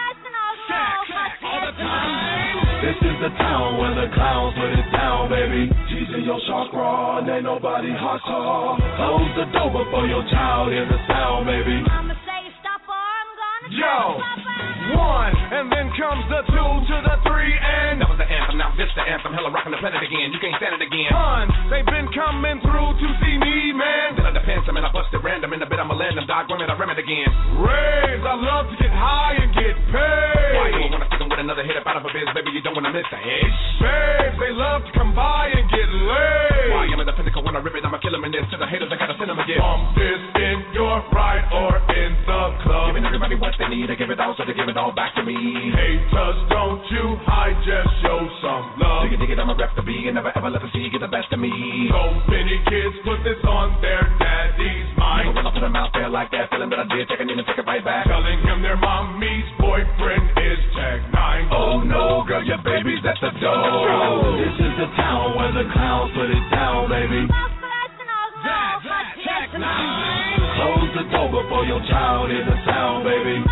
All the time. This is the town where the clowns put it down, baby. G's in your chakra, and ain't nobody hostile. Close the door before your child hears the sound, baby. I'ma say stop or I'm gonna Yo, one, and then comes the two to the three, and that was the anthem, now this the anthem, hella rocking the planet again, you can't stand it again. Hun, they've been coming through to see me, man. Then I defend them and I bust it random, in the bit I'ma land them, dog, run it, I ram it again. Raves, I love to get high and get paid. Why you wanna stick them with another hit up out of a biz, baby, you don't wanna miss the edge. Babes, they love to come by and get laid. Why I'm in the pinnacle when I rip it, I'ma kill them, and then to the haters I gotta send them again. Bump this in your ride or in the club. Giving everybody what they need, I give it all, so they give it all back to me. Haters, don't you hide, just show some love. Dig it, dig it, I'm a rep to be, and never ever let the sea get the best of me. So many kids put this on their daddy's mind. When I put them out there like that, feeling that I did, taking in and take it right back. Telling him their mommy's boyfriend is Tech Nine. Oh no, girl, your baby's at the door. This is the town where the clowns put it down, baby. Zach, Tech Nine. Close the door before your child hears the sound, baby.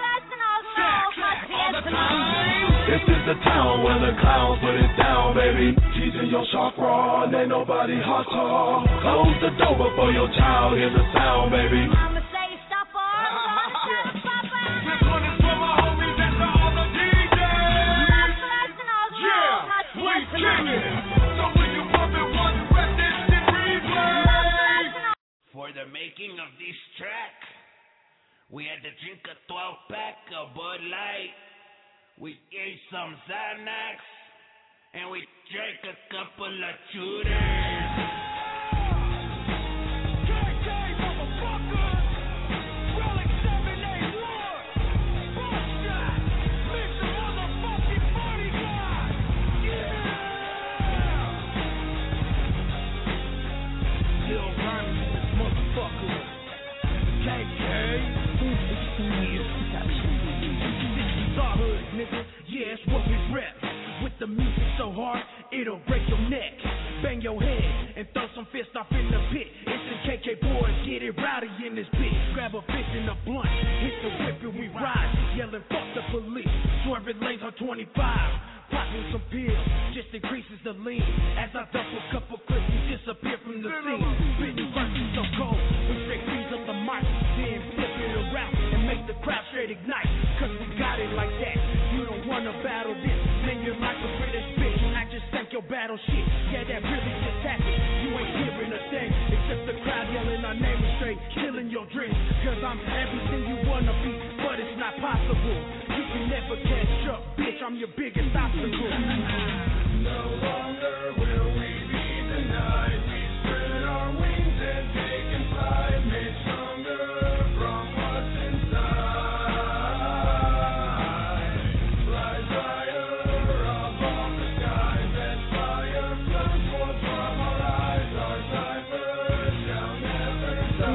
All the time. This is the town where the clowns put it down, baby. G's in your chakra, and ain't nobody hostile. Close the door before your child hears the sound, baby. I'ma say stop or I'm gonna tell his papa. This one is for my homies and for all the D Js. Yeah, we king it. So when you pump it, one rest instant replay. For the making of this track, we had to drink a twelve pack of Bud Light. We ate some Xanax, and we drank a couple of shooters. Yeah, it's what we rep. With the music so hard, it'll break your neck. bang your head and throw some fist off in the pit. It's the K K boys, get it rowdy in this bitch. Grab a fist and a blunt, hit the whip and we ride, yelling fuck the police, swerving lanes on twenty-five. Popping some pills, just increases the lean. As I dump a couple clips, we disappear from the scene. Spitting verses so cold, we straight freeze up the mic, then flip it around and make the crowd straight ignite. Cause we got it like that. You don't wanna battle this, man, you're like a British bitch. I just sank your battle shit. Yeah, that really just happened. You ain't hearing a thing, except the crowd yelling our name straight, killing your dreams. Cause I'm everything you wanna be, but it's not possible. You can never catch up, bitch, I'm your biggest obstacle. No longer will we be denied. We spread our wings and take and fly, made stronger from what's inside. Rise higher above the skies, and fire flows forth from our eyes. Our ciphers shall never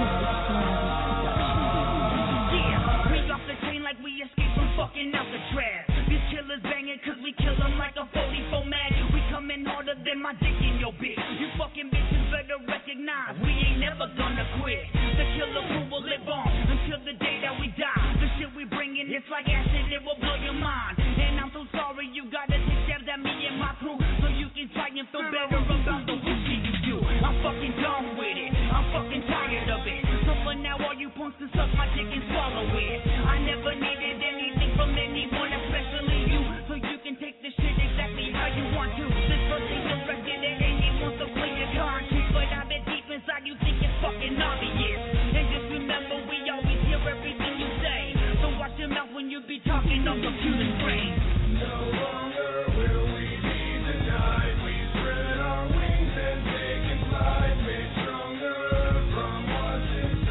die. Yeah, we off the chain like we escaped from fucking Alcatraz. These killers banging cause we kill them like a forty-four mag. We coming harder than my dick in your bitch. You fucking bitches better recognize we ain't never gonna quit. The killer crew will live on until the day that we die. The shit we bringing, it's like acid, it will blow your mind. And I'm so sorry you gotta take steps at me and my crew, so you can try and feel better about the shit you do. I'm fucking done with it, I'm fucking tired of it. So for now all you punks can suck my dick and swallow it. I never needed anything from anyone, especially you, so you can take this shit exactly how you want to. This person directed at anyone, so clean your conscience. But I bet deep inside you think it's fucking obvious. And just remember we always hear everything you say, so watch your mouth when you be talking on computer screens. No longer will we be denied. We spread our wings and take and fly, made stronger from what's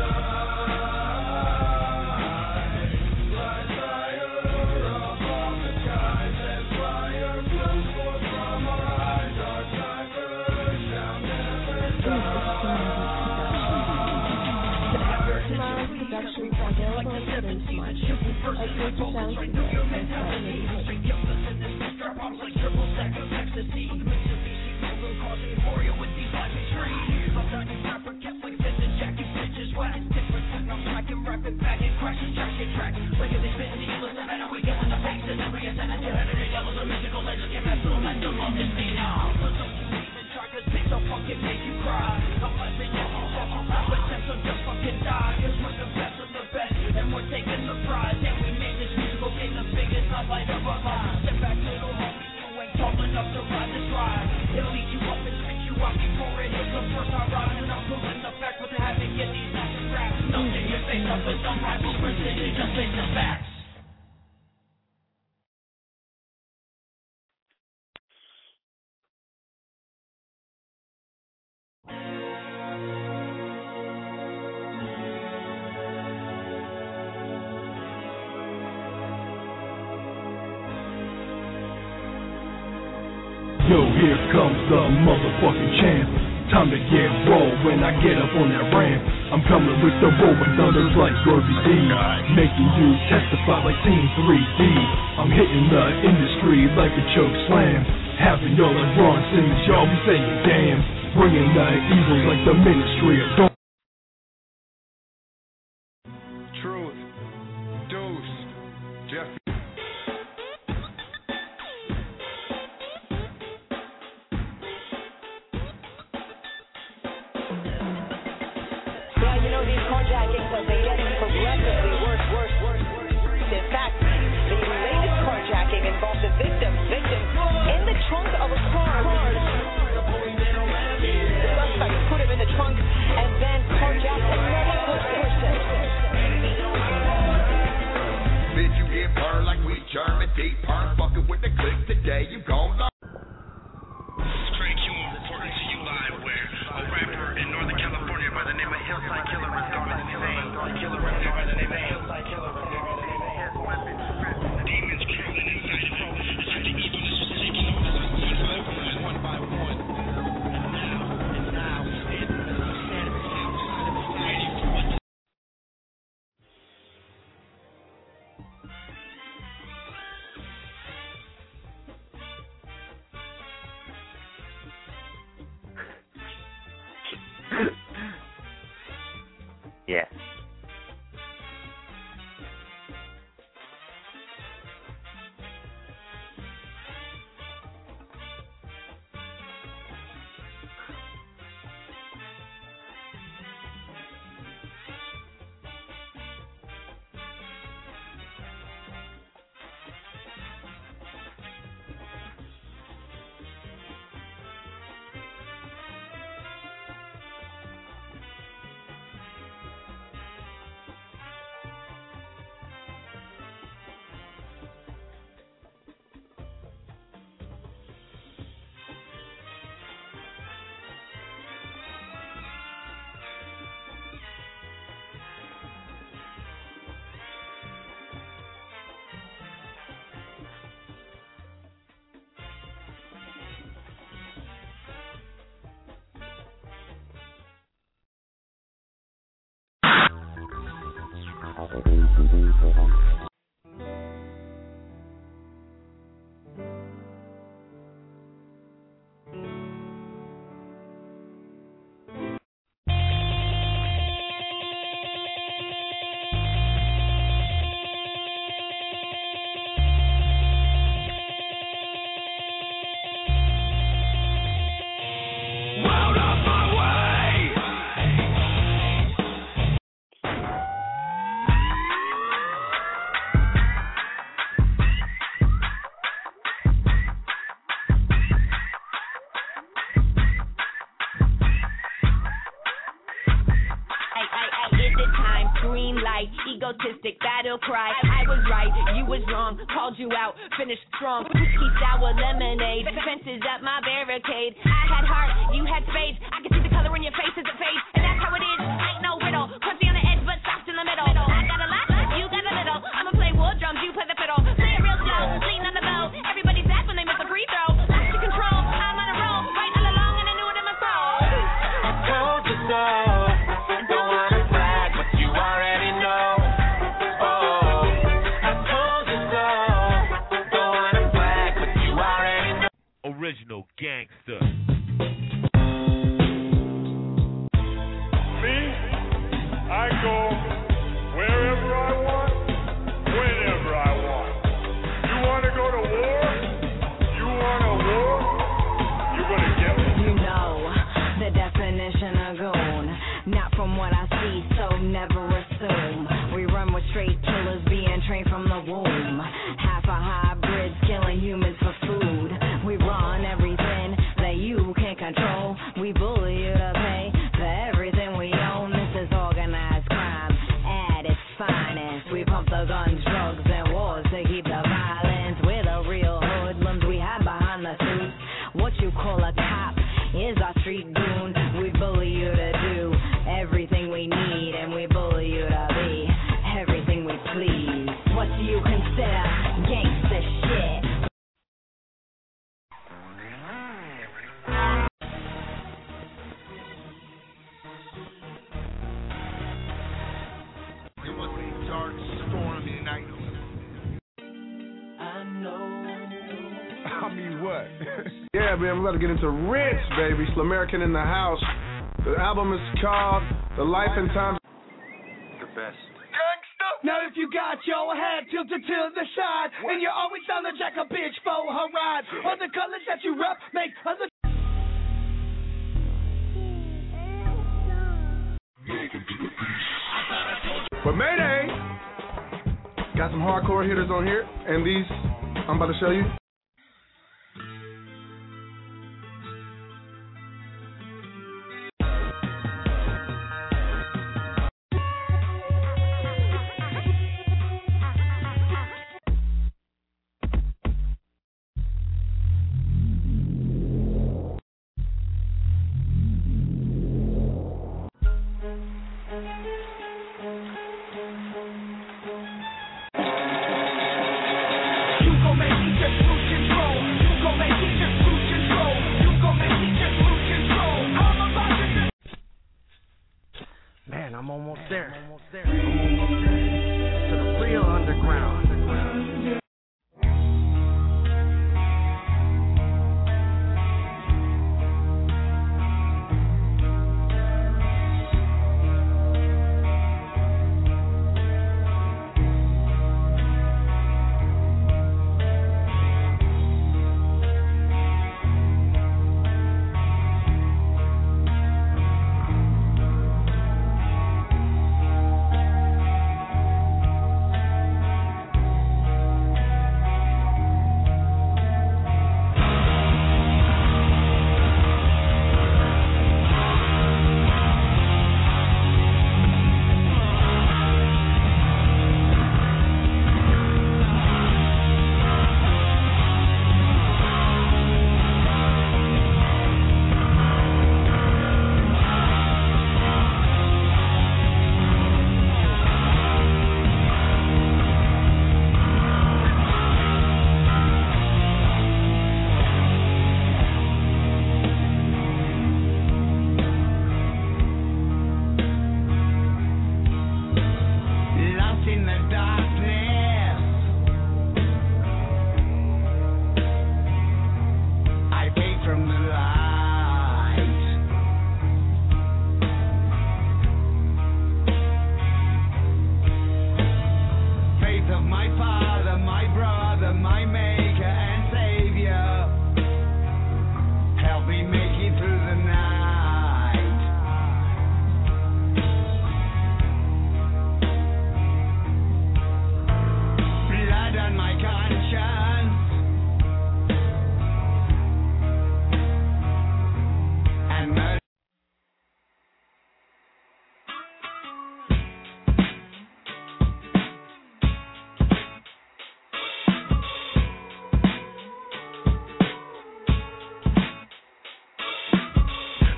inside. Rise higher above the skies, and fire flows forth from our eyes. Our ciphers shall never die. Productions available at Smart. A good sound and we're taking the prize, and we made this musical game the biggest highlight of our lives. Step back, little homie, you ain't tall enough to ride this ride. It'll eat you up and spit you out before it hits the first time ride. And I'm proving the fact with having get these nasty raps. Nothing your face up with some rivals precision, just face the facts. Yo, here comes the motherfucking champ. Time to get raw when I get up on that ramp. I'm coming with the rolling thunders like Gorby D, making you testify like Team three D. I'm hitting the industry like a choke slam, having y'all like Ron Simmons, y'all be saying damn. Bringing the evil like the ministry of dawn. Truth, Deuce, Jeff. Carjackings are getting progressively worse, worse, worse, worse. In fact, the latest carjacking involved a victim, victim in the trunk of a car. The suspect put him in the trunk and then carjacked another person. Bitch, you get burned like we German deep burn. Fucking with the click today, you gon' learn. This is Craig Hume reporting to you live where a rapper in Northern California by the name of Hillside Killer is gone insane. Killer is gone by the name of Hillside Killer. Demons crawling inside him. It's like the evilness was taking over one by one. And now, and now, it's insanity outside of society. Egotistic battle cry. I was right, you was wrong. Called you out, finished strong. Whiskey sour lemonade, fences up my barricade. I had heart, you had spades. I could see the color in your face as it fades, and that's how it is. Ain't no riddle. Crunchy on the edge, but soft in the middle. I got a lot, you got a little. I'ma play wood drums, you play the fiddle. Play it real slow, lean on the bow. Everybody's back when they miss a free throw. Lost your control, I'm on a roll. Right all along, and I knew it in my soul. I told you so. Don't wanna brag, but you already know. Original gangster. Me, I go wherever I want, whenever I want. You want to go to war? You want a war? You're going to get one. You know the definition of goon. Not from what I see, so never assume. We run with straight killers being trained from the womb. Half a hybrids killing humans for food. We run everything that you can't control. We bully you to pay for everything we own. This is organized crime at its finest. We pump the guns, drugs, and wars to keep the violence. We're the real hoodlums. We hide behind the suits. What you call a cop is our street goon. We bully you to do everything we need, and we bully you to be everything we please. What do you consider gangster shit? It was a dark, stormy night. I know. I mean, what? Yeah, man, we're about to get into Rich, baby. Slamerican in the house. The album is called The Life and Times. The best. Now if you got your head tilted to the side, and you're always down to jack a bitch for her ride, or the colors that you rep make other. But Mayday! Got some hardcore hitters on here, and these I'm about to show you. Man, I'm almost there. I'm almost there. I'm almost there. To the real underground.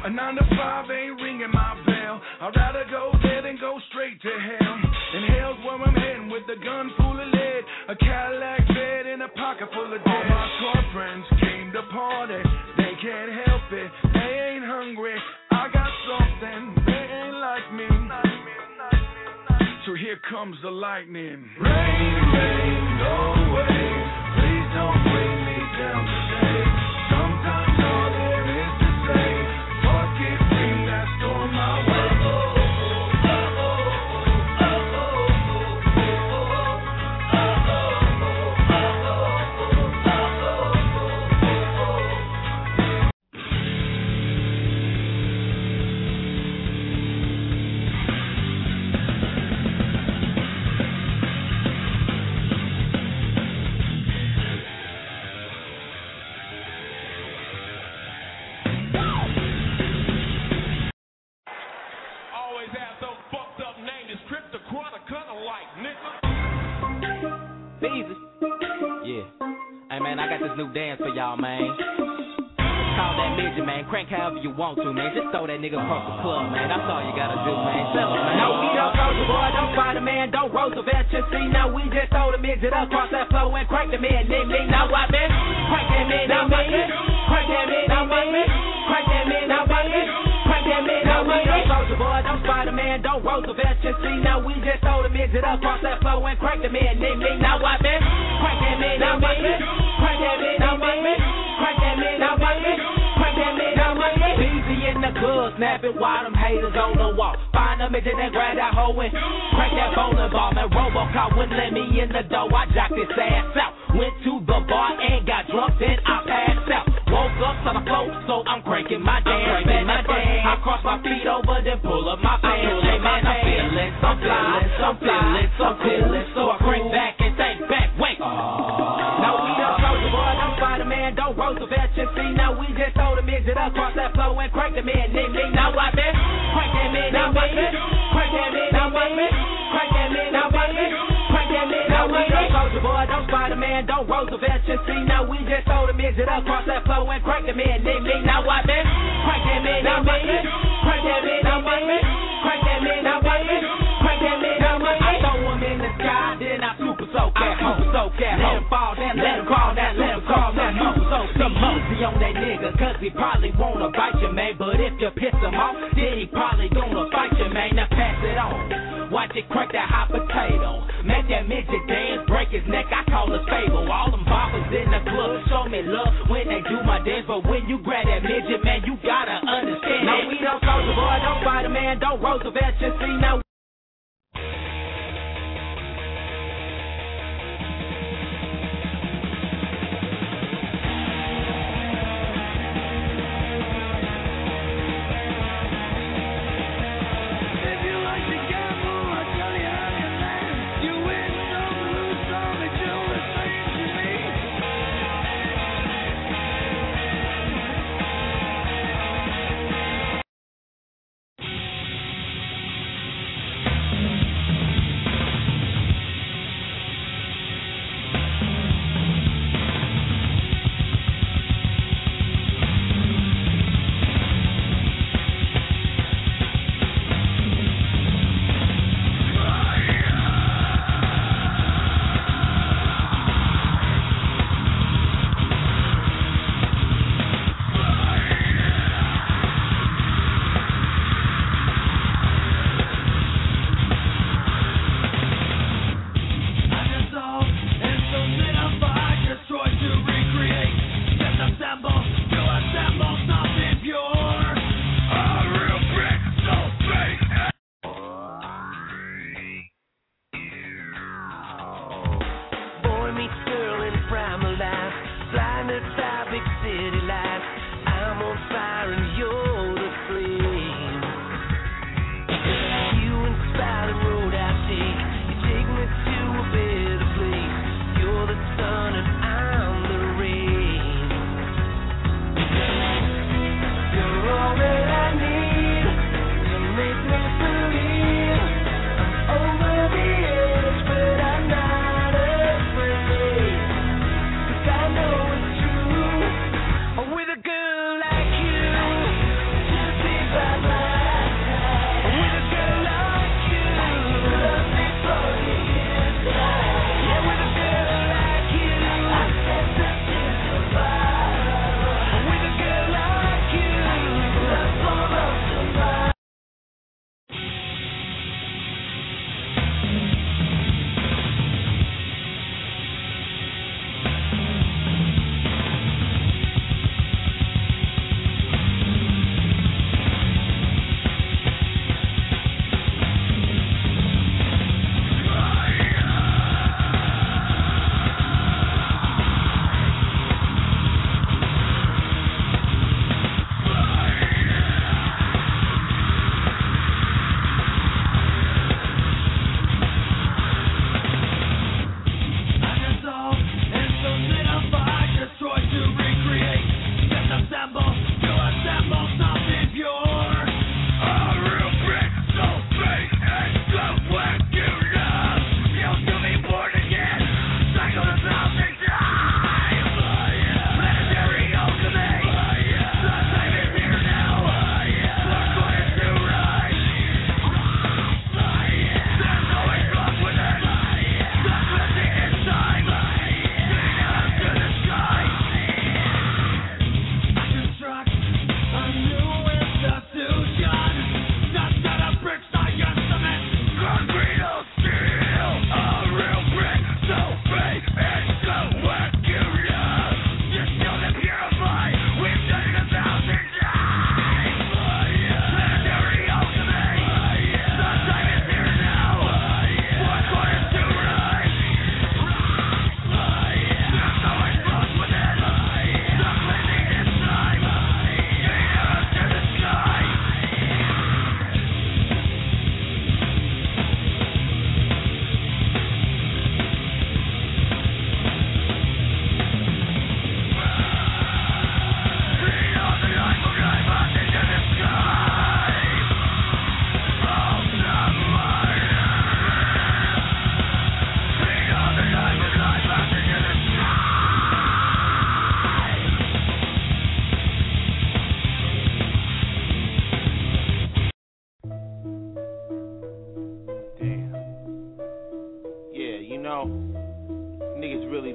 A nine to five ain't ringing my bell. I'd rather go there than go straight to hell. And hell's where I'm heading with a gun full of lead, a Cadillac bed and a pocket full of debt. All my car friends came to party. They can't help it. They ain't hungry. I got something. They ain't like me. So here comes the lightning. Rain, rain, go away. Please don't bring me down today. Sometimes all there is to say, fuck it, bring that storm my way. Beezy. Yeah. Hey, man, I got this new dance for y'all, man. Call that midget, man. Crank however you want to, man. Just throw that nigga across the club, man. That's all you gotta do, man. Tell him, man. No, we don't soldier boy, don't Spider-Man, don't Roosevelt. Just see, now we just throw the midget across that floor and crank the man. Then me, now what, man? Crank that man, now what, man? Crank that man, now what, man? Crank that man, now what, man? Crank that man, now what, man? Soldier boy, don't Spider-Man, don't Roosevelt. Just see, now we just throw the midget across that floor and crank the man. Then me, now what, man? Crank that man, now what, man? Crank that man, now what, man? Crank that man, now what, man? Crank that man, now what, man? Easy in the club, snapping while them haters on the wall. Find a midget and grab that hoe and crank that bowling ball. Man, Robocop wouldn't let me in the door. I jocked his ass out. Went to the bar and got drunk, then I passed out. Woke up to the floor, so I'm cranking my dance. Man, my dance. I cross my feet over, then pull up my pants. Hey, man, I'm feeling, I'm feeling, I'm feeling, I'm feeling. So I crank back and think back, wait. Now we done soldier boy, don't Spider-Man, don't Roosevelt. Just see, now we just throw the midget across that floor and crank the man. Then me, now what, man? Crank that man, now what, man? Crank that man, now what, man? Crank that man, now what, man? Crank that man, now what, man? Soldier boy, don't Spider-Man, don't Roosevelt. Just see, now we just throw the midget across that floor and crank the man. Then me, now what, man? Crank that man, now what, man? Crank that man, now what, man? Crank that man, now what, man? Crank that man, now what, man? I throw him in the sky, then I super soak that hoe, soak that hoe. Let him fall down, let him crawl down, let him crawl down. Super soak some mosey on that nigga, cause he probably wanna bite you, man. But if you piss him off, then he probably gonna fight you, man. Now pass it on. Watch it crack that hot potato. Make that midget dance, break his neck, I call it fable. All them boppers in the club show me love when they do my dance. But when you grab that midget, man, you gotta understand. No, we don't soldier boy, don't Spider-Man, don't Roosevelt. Just see now.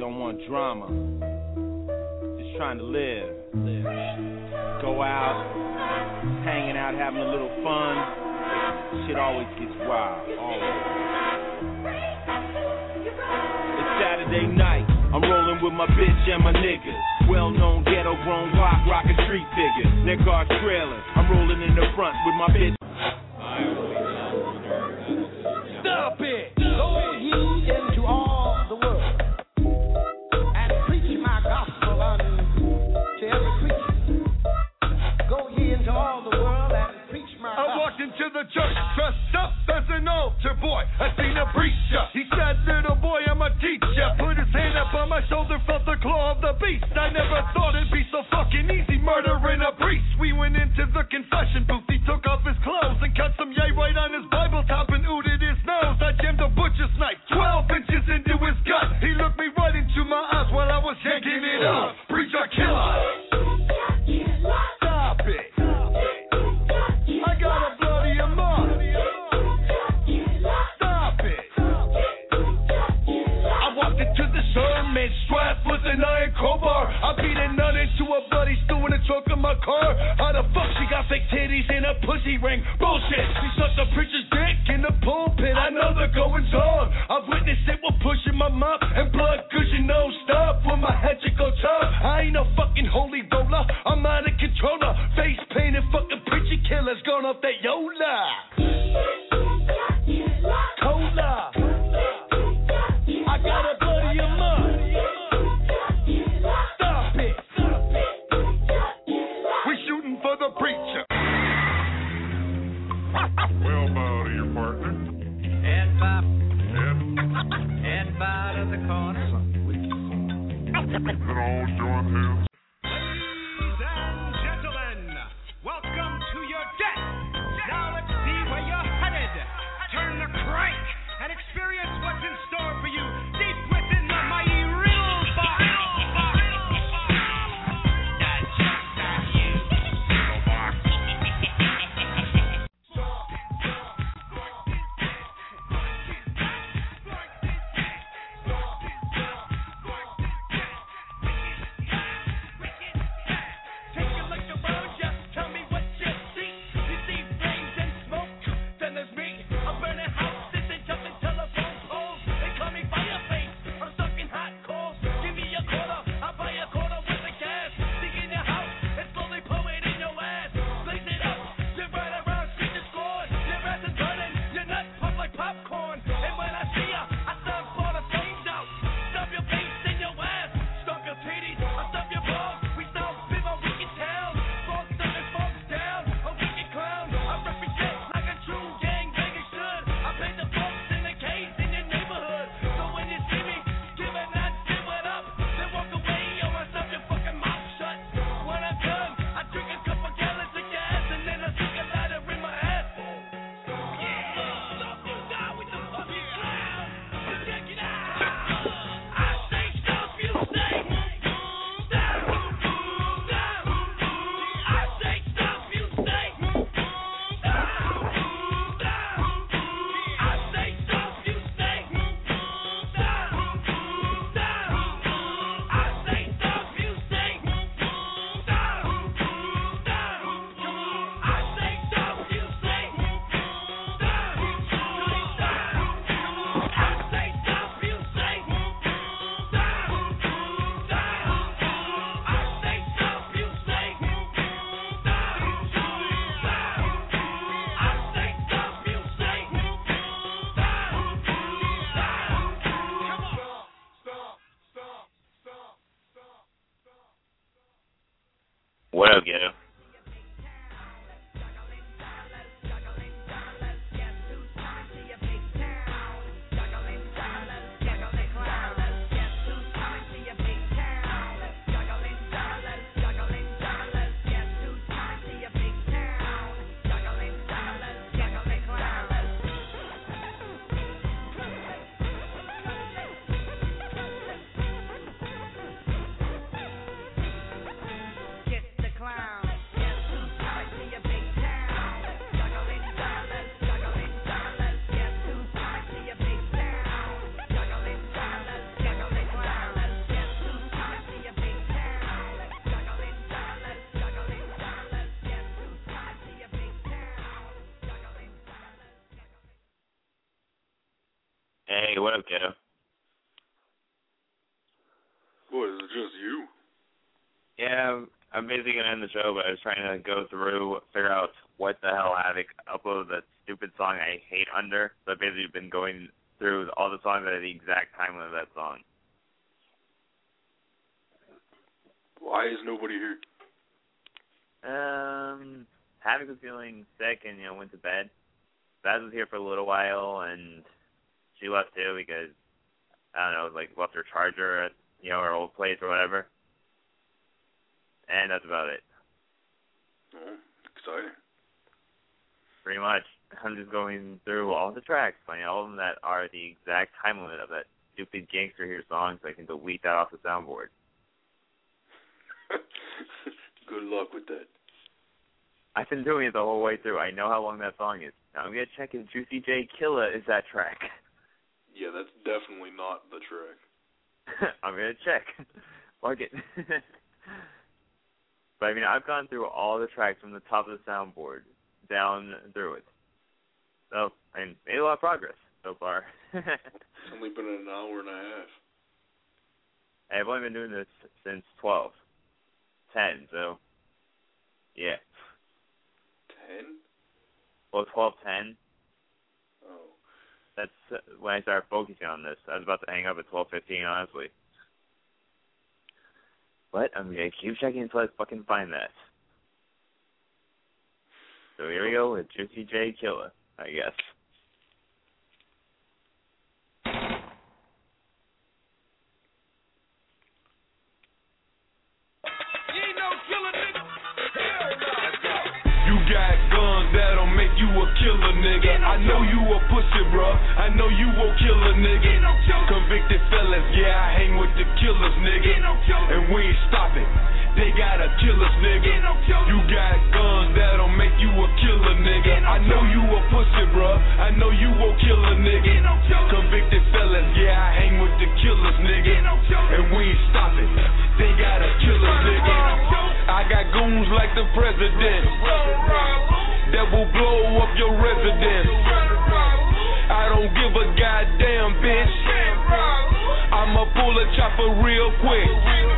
don't want drama. Just trying to live. Go out, hanging out, having a little fun. Shit always gets wild, always. It's Saturday night. I'm rolling with my bitch and my niggas. Well-known ghetto-grown rock, rockin' street figure. Their cars trailing. I'm rolling in the front with my bitch. Stop it! Go ye into all the world and preach my gospel unto every creature. Go ye into all the world and preach my gospel. I walked into the church dressed up as an altar boy. I seen a preacher. He said, little boy, I'm a teacher. Put his hand up on my shoulder, felt the claw of the beast. I never thought it'd be so fucking easy murdering a priest. We went into the confession booth. He took off his clothes and cut some yay right on his Bible top and ooted his nose. I jammed a butcher's knife twelve inches into his gut. He looked me right into my eyes while I was yanking it up. Preacher killer. Stop it. I got a bloody amount. Stop it. I walked into the sermon strapped with an iron crowbar. I beat a nut into a bloody stew in the trunk of my car. How the fuck she got fake titties and a pussy ring? Bullshit. She sucked the preacher's dick in the pulpit. I know the goings on. I've witnessed it while pushing my mouth and blood gushing no stop when my head should go chop. I ain't no fucking holy roller. I'm out of control. Face painted fucking preacher killers going off that Yola. Cola. I got a bloody amount. Stop it. We're shooting for the preacher. Well, bow to your partner. And bow. Yep. And bow to the corner. Then all join hands. Ladies and gentlemen, welcome to your death. Now let's see Hey, what up, kiddo? Boy, is it just you? Yeah, I'm, I'm basically going to end the show, but I was trying to go through, figure out what the hell Havoc uploaded that stupid song I hate under. So I've basically been going through all the songs that are the exact time limit of that song. Why is nobody here? Um, Havoc was feeling sick and, you know, went to bed. Baz was here for a little while, and she left too because, I don't know, like, left her charger at, you know, her old place or whatever. And that's about it. Oh, exciting. Pretty much. I'm just going through all the tracks, finding all of them that are the exact time limit of that stupid Gangster Here song so I can delete that off the soundboard. Good luck with that. I've been doing it the whole way through. I know how long that song is. Now I'm going to check if Juicy J Killa is that track. Yeah, that's definitely not the track. I'm going to check. Fuck it. But, I mean, I've gone through all the tracks from the top of the soundboard down through it. So, I mean, made a lot of progress so far. It's only been an hour and a half. I've only been doing this since twelve. ten, so, yeah. ten? Well, twelve ten. Oh. That's uh, when I started focusing on this. I was about to hang up at twelve fifteen, honestly. But I'm going to keep checking until I fucking find that. So here we go with Juicy J Killa, I guess. You got guns that'll make you a killer, nigga. I know you a pussy, bruh. I know you a killer, nigga. Convicted fellas, yeah, I hang with the killers, nigga. And we ain't stopping. They gotta kill us, nigga. You got guns that'll make you a killer, nigga. I know you a pussy, bruh. I know you a killer, nigga. Convicted fellas, yeah, I hang with the killers, nigga. And we ain't stopping. They gotta kill us, nigga. I got goons like the president that will blow up your residence. I don't give a goddamn, bitch. I'ma pull a chopper real quick.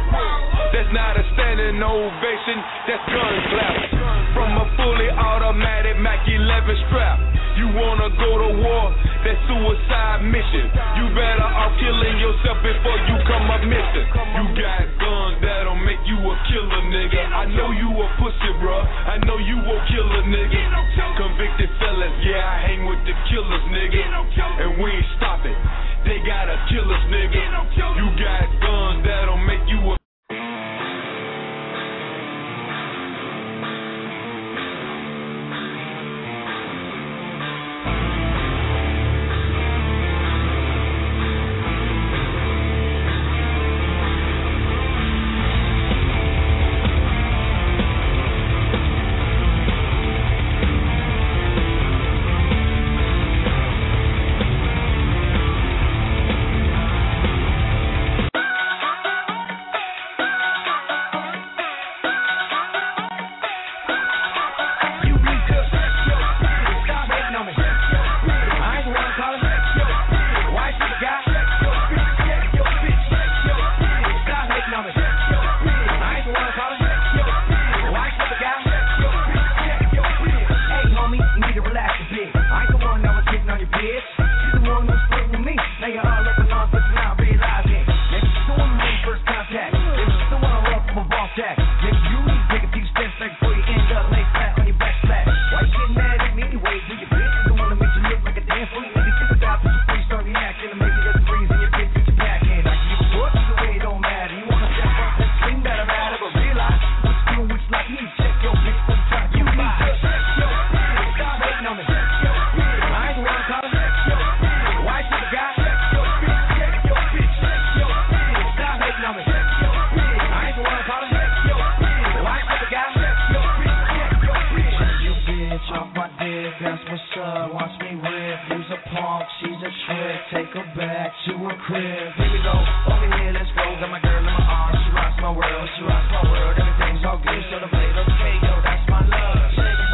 That's not a standing ovation, that's gun clap. From a fully automatic Mac eleven strap. You wanna go to war? That's suicide mission. You better off killing yourself before you come up missing. You got guns that'll make you a killer, nigga. I know you a pussy, bruh. I know you a killer, nigga. Convicted fellas, yeah, I hang with the killers, nigga. And we ain't stopping. They gotta kill us, nigga. You got guns that'll make you a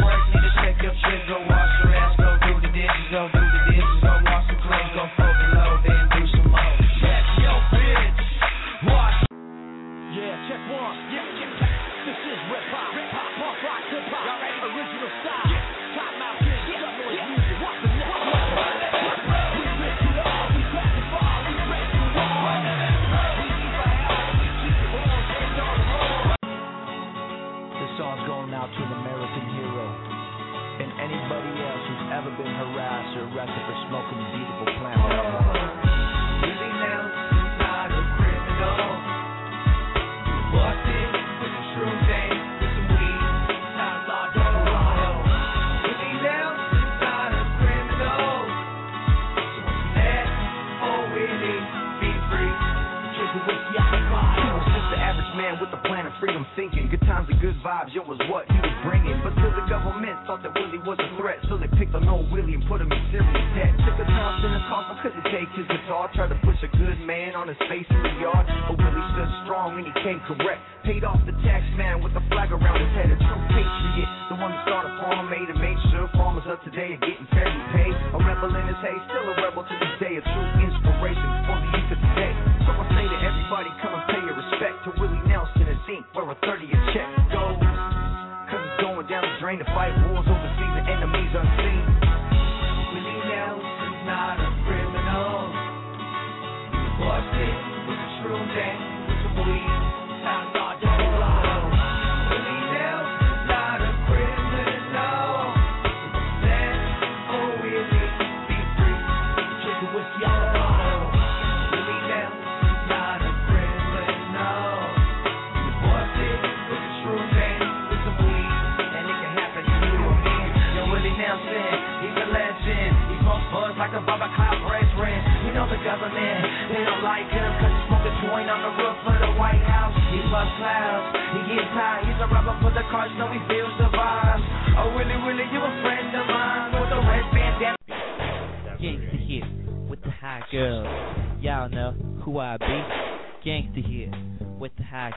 Go do the dishes, go wash some clothes, go fold the load. never been harassed or arrested for smoking beatable plant marijuana. Willie Nelson's not a criminal. Busted with a shroom thing, with some weed, not law, don't lie. Willie Nelson's not a criminal. So what's that? Oh, Willie, be free. Drinking whiskey out the bottle. He was just the average man with a plan of freedom thinking. Good times and good vibes, yo, was what he was bringing. But till the government thought that Willie was a threat, so they picked on old Willie and put him in serious debt. Took a time in the coffin, couldn't take his guitar. Tried to push a good man on his face in the yard. But Willie stood strong and he came correct. Paid off the tax man with a flag around his head. A true patriot, the one who started farm made and made sure farmers of today are getting fairly paid. A rebel in his hay, still a rebel to this day. A true inspiration for the youth of today. So I say to everybody, come and pay your respect to Willie Nelson and Zinc, where a thirty a check goes. Cause it's going down the drain to fight wars overseas and enemies unseen. Willie Nelson's not a criminal. He was busted with a shroom thing, with some weed, not law, don't lie. Willie Nelson's not a criminal. So what's that? Oh, Willie, be free. Drinking whiskey out the bottle. Willie Nelson's not a criminal. He was busted with a shroom thing, with some weed, and it can happen to you or me. Yo, Willie Nelson, he's a legend. He smokes buzz like a Baba Cloud brethren. You know the government, they don't like him cause he smoked a joint on the roof of the White House. He busts clouds, he gets high. He's a rapper for the cars, know he feels the vibes. Oh, Willie, Willie, you a friend of mine with a red bandana. Gangsta here with the high girls. Y'all know who I be. Gangsta here with the high.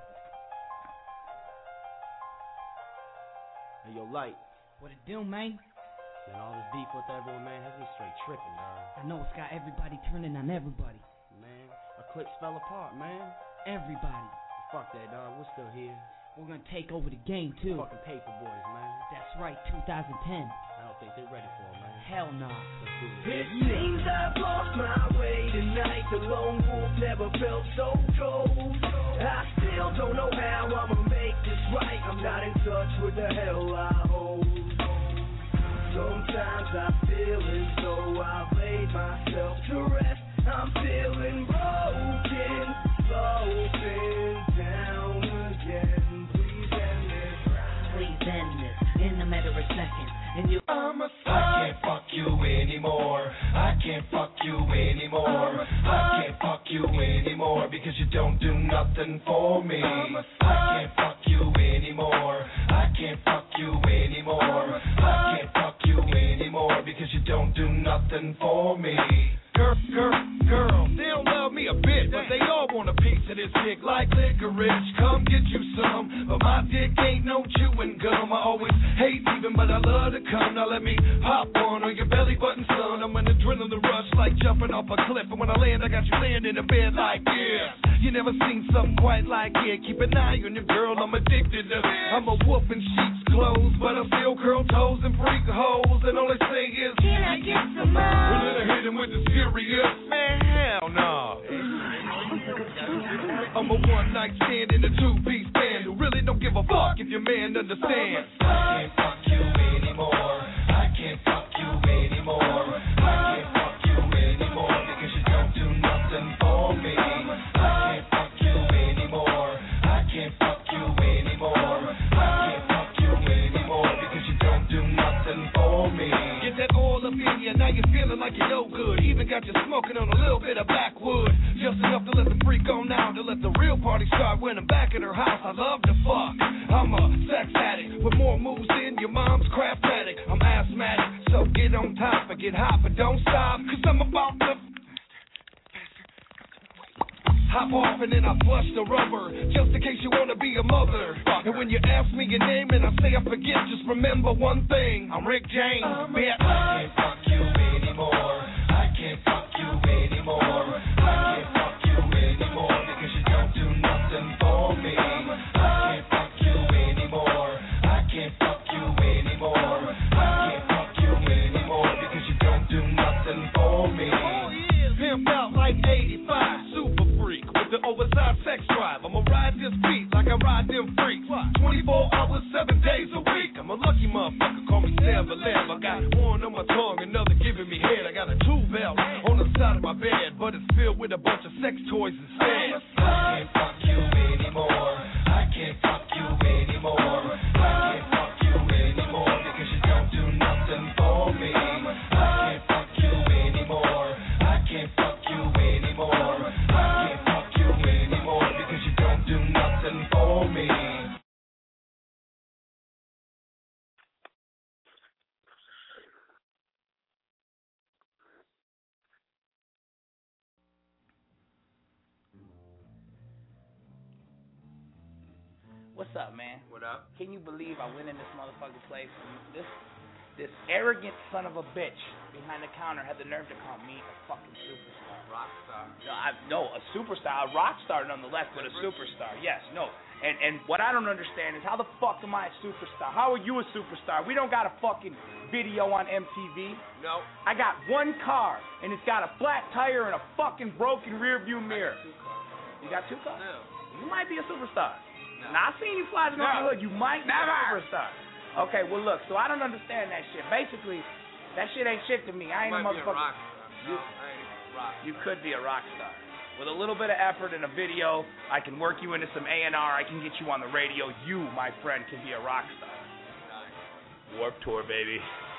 Hey, yo, Light. What it do, man? Man, all this beef with everyone, man, has me straight tripping, dog. I know it's got everybody turning on everybody. Man, our cliques fell apart, man. Everybody. Fuck that, dog. We're still here. We're gonna take over the game, too. Fucking paper boys, man. That's right, two thousand ten. I don't think they're ready for it, man. Hell no. Let's do this. It seems I've lost my way tonight. The lone wolf never felt so cold. I still don't know how I'ma make this right. I'm not in touch with the hell I hold. Sometimes I feel as though I've laid myself to rest. I'm feeling broken, slowing down again. Please end this. Please end this in a matter of seconds. And you, I'm a I can't fuck you anymore. I can't fuck you anymore. I can't fuck you anymore because you don't do nothing for me. I can't fuck you anymore. I can't fuck you anymore. I can't fuck you anymore because you don't do nothing for me. Girl, girl, girl, they don't love me a bit, but they all want a piece of this dick like licorice. Come get you some, but my dick ain't no chewing gum. I always hate leaving, but I love to come. Now let me hop on on your belly button, son. I'm an adrenaline rush like jumping off a cliff, and when I land, I got you laying in the bed like this. You never seen something quite like it. Keep an eye on your girl, I'm addicted to. I'm a wolf in sheep's clothes, but I still curl toes and freak holes, and all they say is, can I get some more? Well, then I hit him with the serious. Man, hell no. I'm a one-night stand in a two-piece band who really don't give a fuck if your man understands. I can't fuck you anymore. I can't fuck you anymore. I can't fuck you anymore because you don't do nothing for me. I can't fuck you anymore. I can't fuck you anymore. I can't fuck you anymore because you don't do nothing for me. Get that oil up in you, now you're feeling like you're no good. Even got you smoking on a little bit of backwood. Just enough to let the freak on now, to let the real party start when I'm back at her house. I love to fuck. I'm a sex addict with more moves than your mom's craft addict. I'm asthmatic, so get on top and get hot, but don't stop, cause I'm about to hop off and then I flush the rubber, just in case you wanna be a mother. And when you ask me your name and I say I forget, just remember one thing, I'm Rick James, bitch. I can't fuck you anymore. I can't fuck you anymore. I can't fuck you anymore because you don't do nothing for me. I can't fuck you anymore. I can't fuck you anymore. I can't fuck you anymore because you don't do nothing for me. Pimped out like eighty-five, super freak with the oversized sex drive. I'ma ride this beat like I ride them freaks. twenty-four hours, seven days a week. I'm a lucky motherfucker. motherfucker call me Sam Lamb. I got one on my tongue, another giving me head. I got a two valve on the side of my bed, but it's filled with a bunch of sex toys instead. I can't fuck you anymore. I can't fuck you anymore. I can't fuck you anymore because you don't do nothing for me. I can't fuck you anymore. I can't fuck you anymore. I can't fuck you anymore because you don't do nothing for me. What's up, man? What up? Can you believe I went in this motherfucking place and this this arrogant son of a bitch behind the counter had the nerve to call me a fucking superstar. Rock star. No, I, no, a superstar, a rock star nonetheless, but a superstar. Yes, no. And and what I don't understand is how the fuck am I a superstar? How are you a superstar? We don't got a fucking video on M T V. No. I got one car and it's got a flat tire and a fucking broken rear view mirror. Two cars. You got two cars? No. You might be a superstar. No. Now I seen you flying No. on the hood. You might be Never. a superstar. Okay, well look, so I don't understand that shit. Basically, that shit ain't shit to me. I ain't you a might be a motherfucker. rock star. No, I ain't a rock star. You could be a rock star. With a little bit of effort and a video, I can work you into some A and R. I can get you on the radio. You, my friend, can be a rock star. Nice. Warped Tour, baby.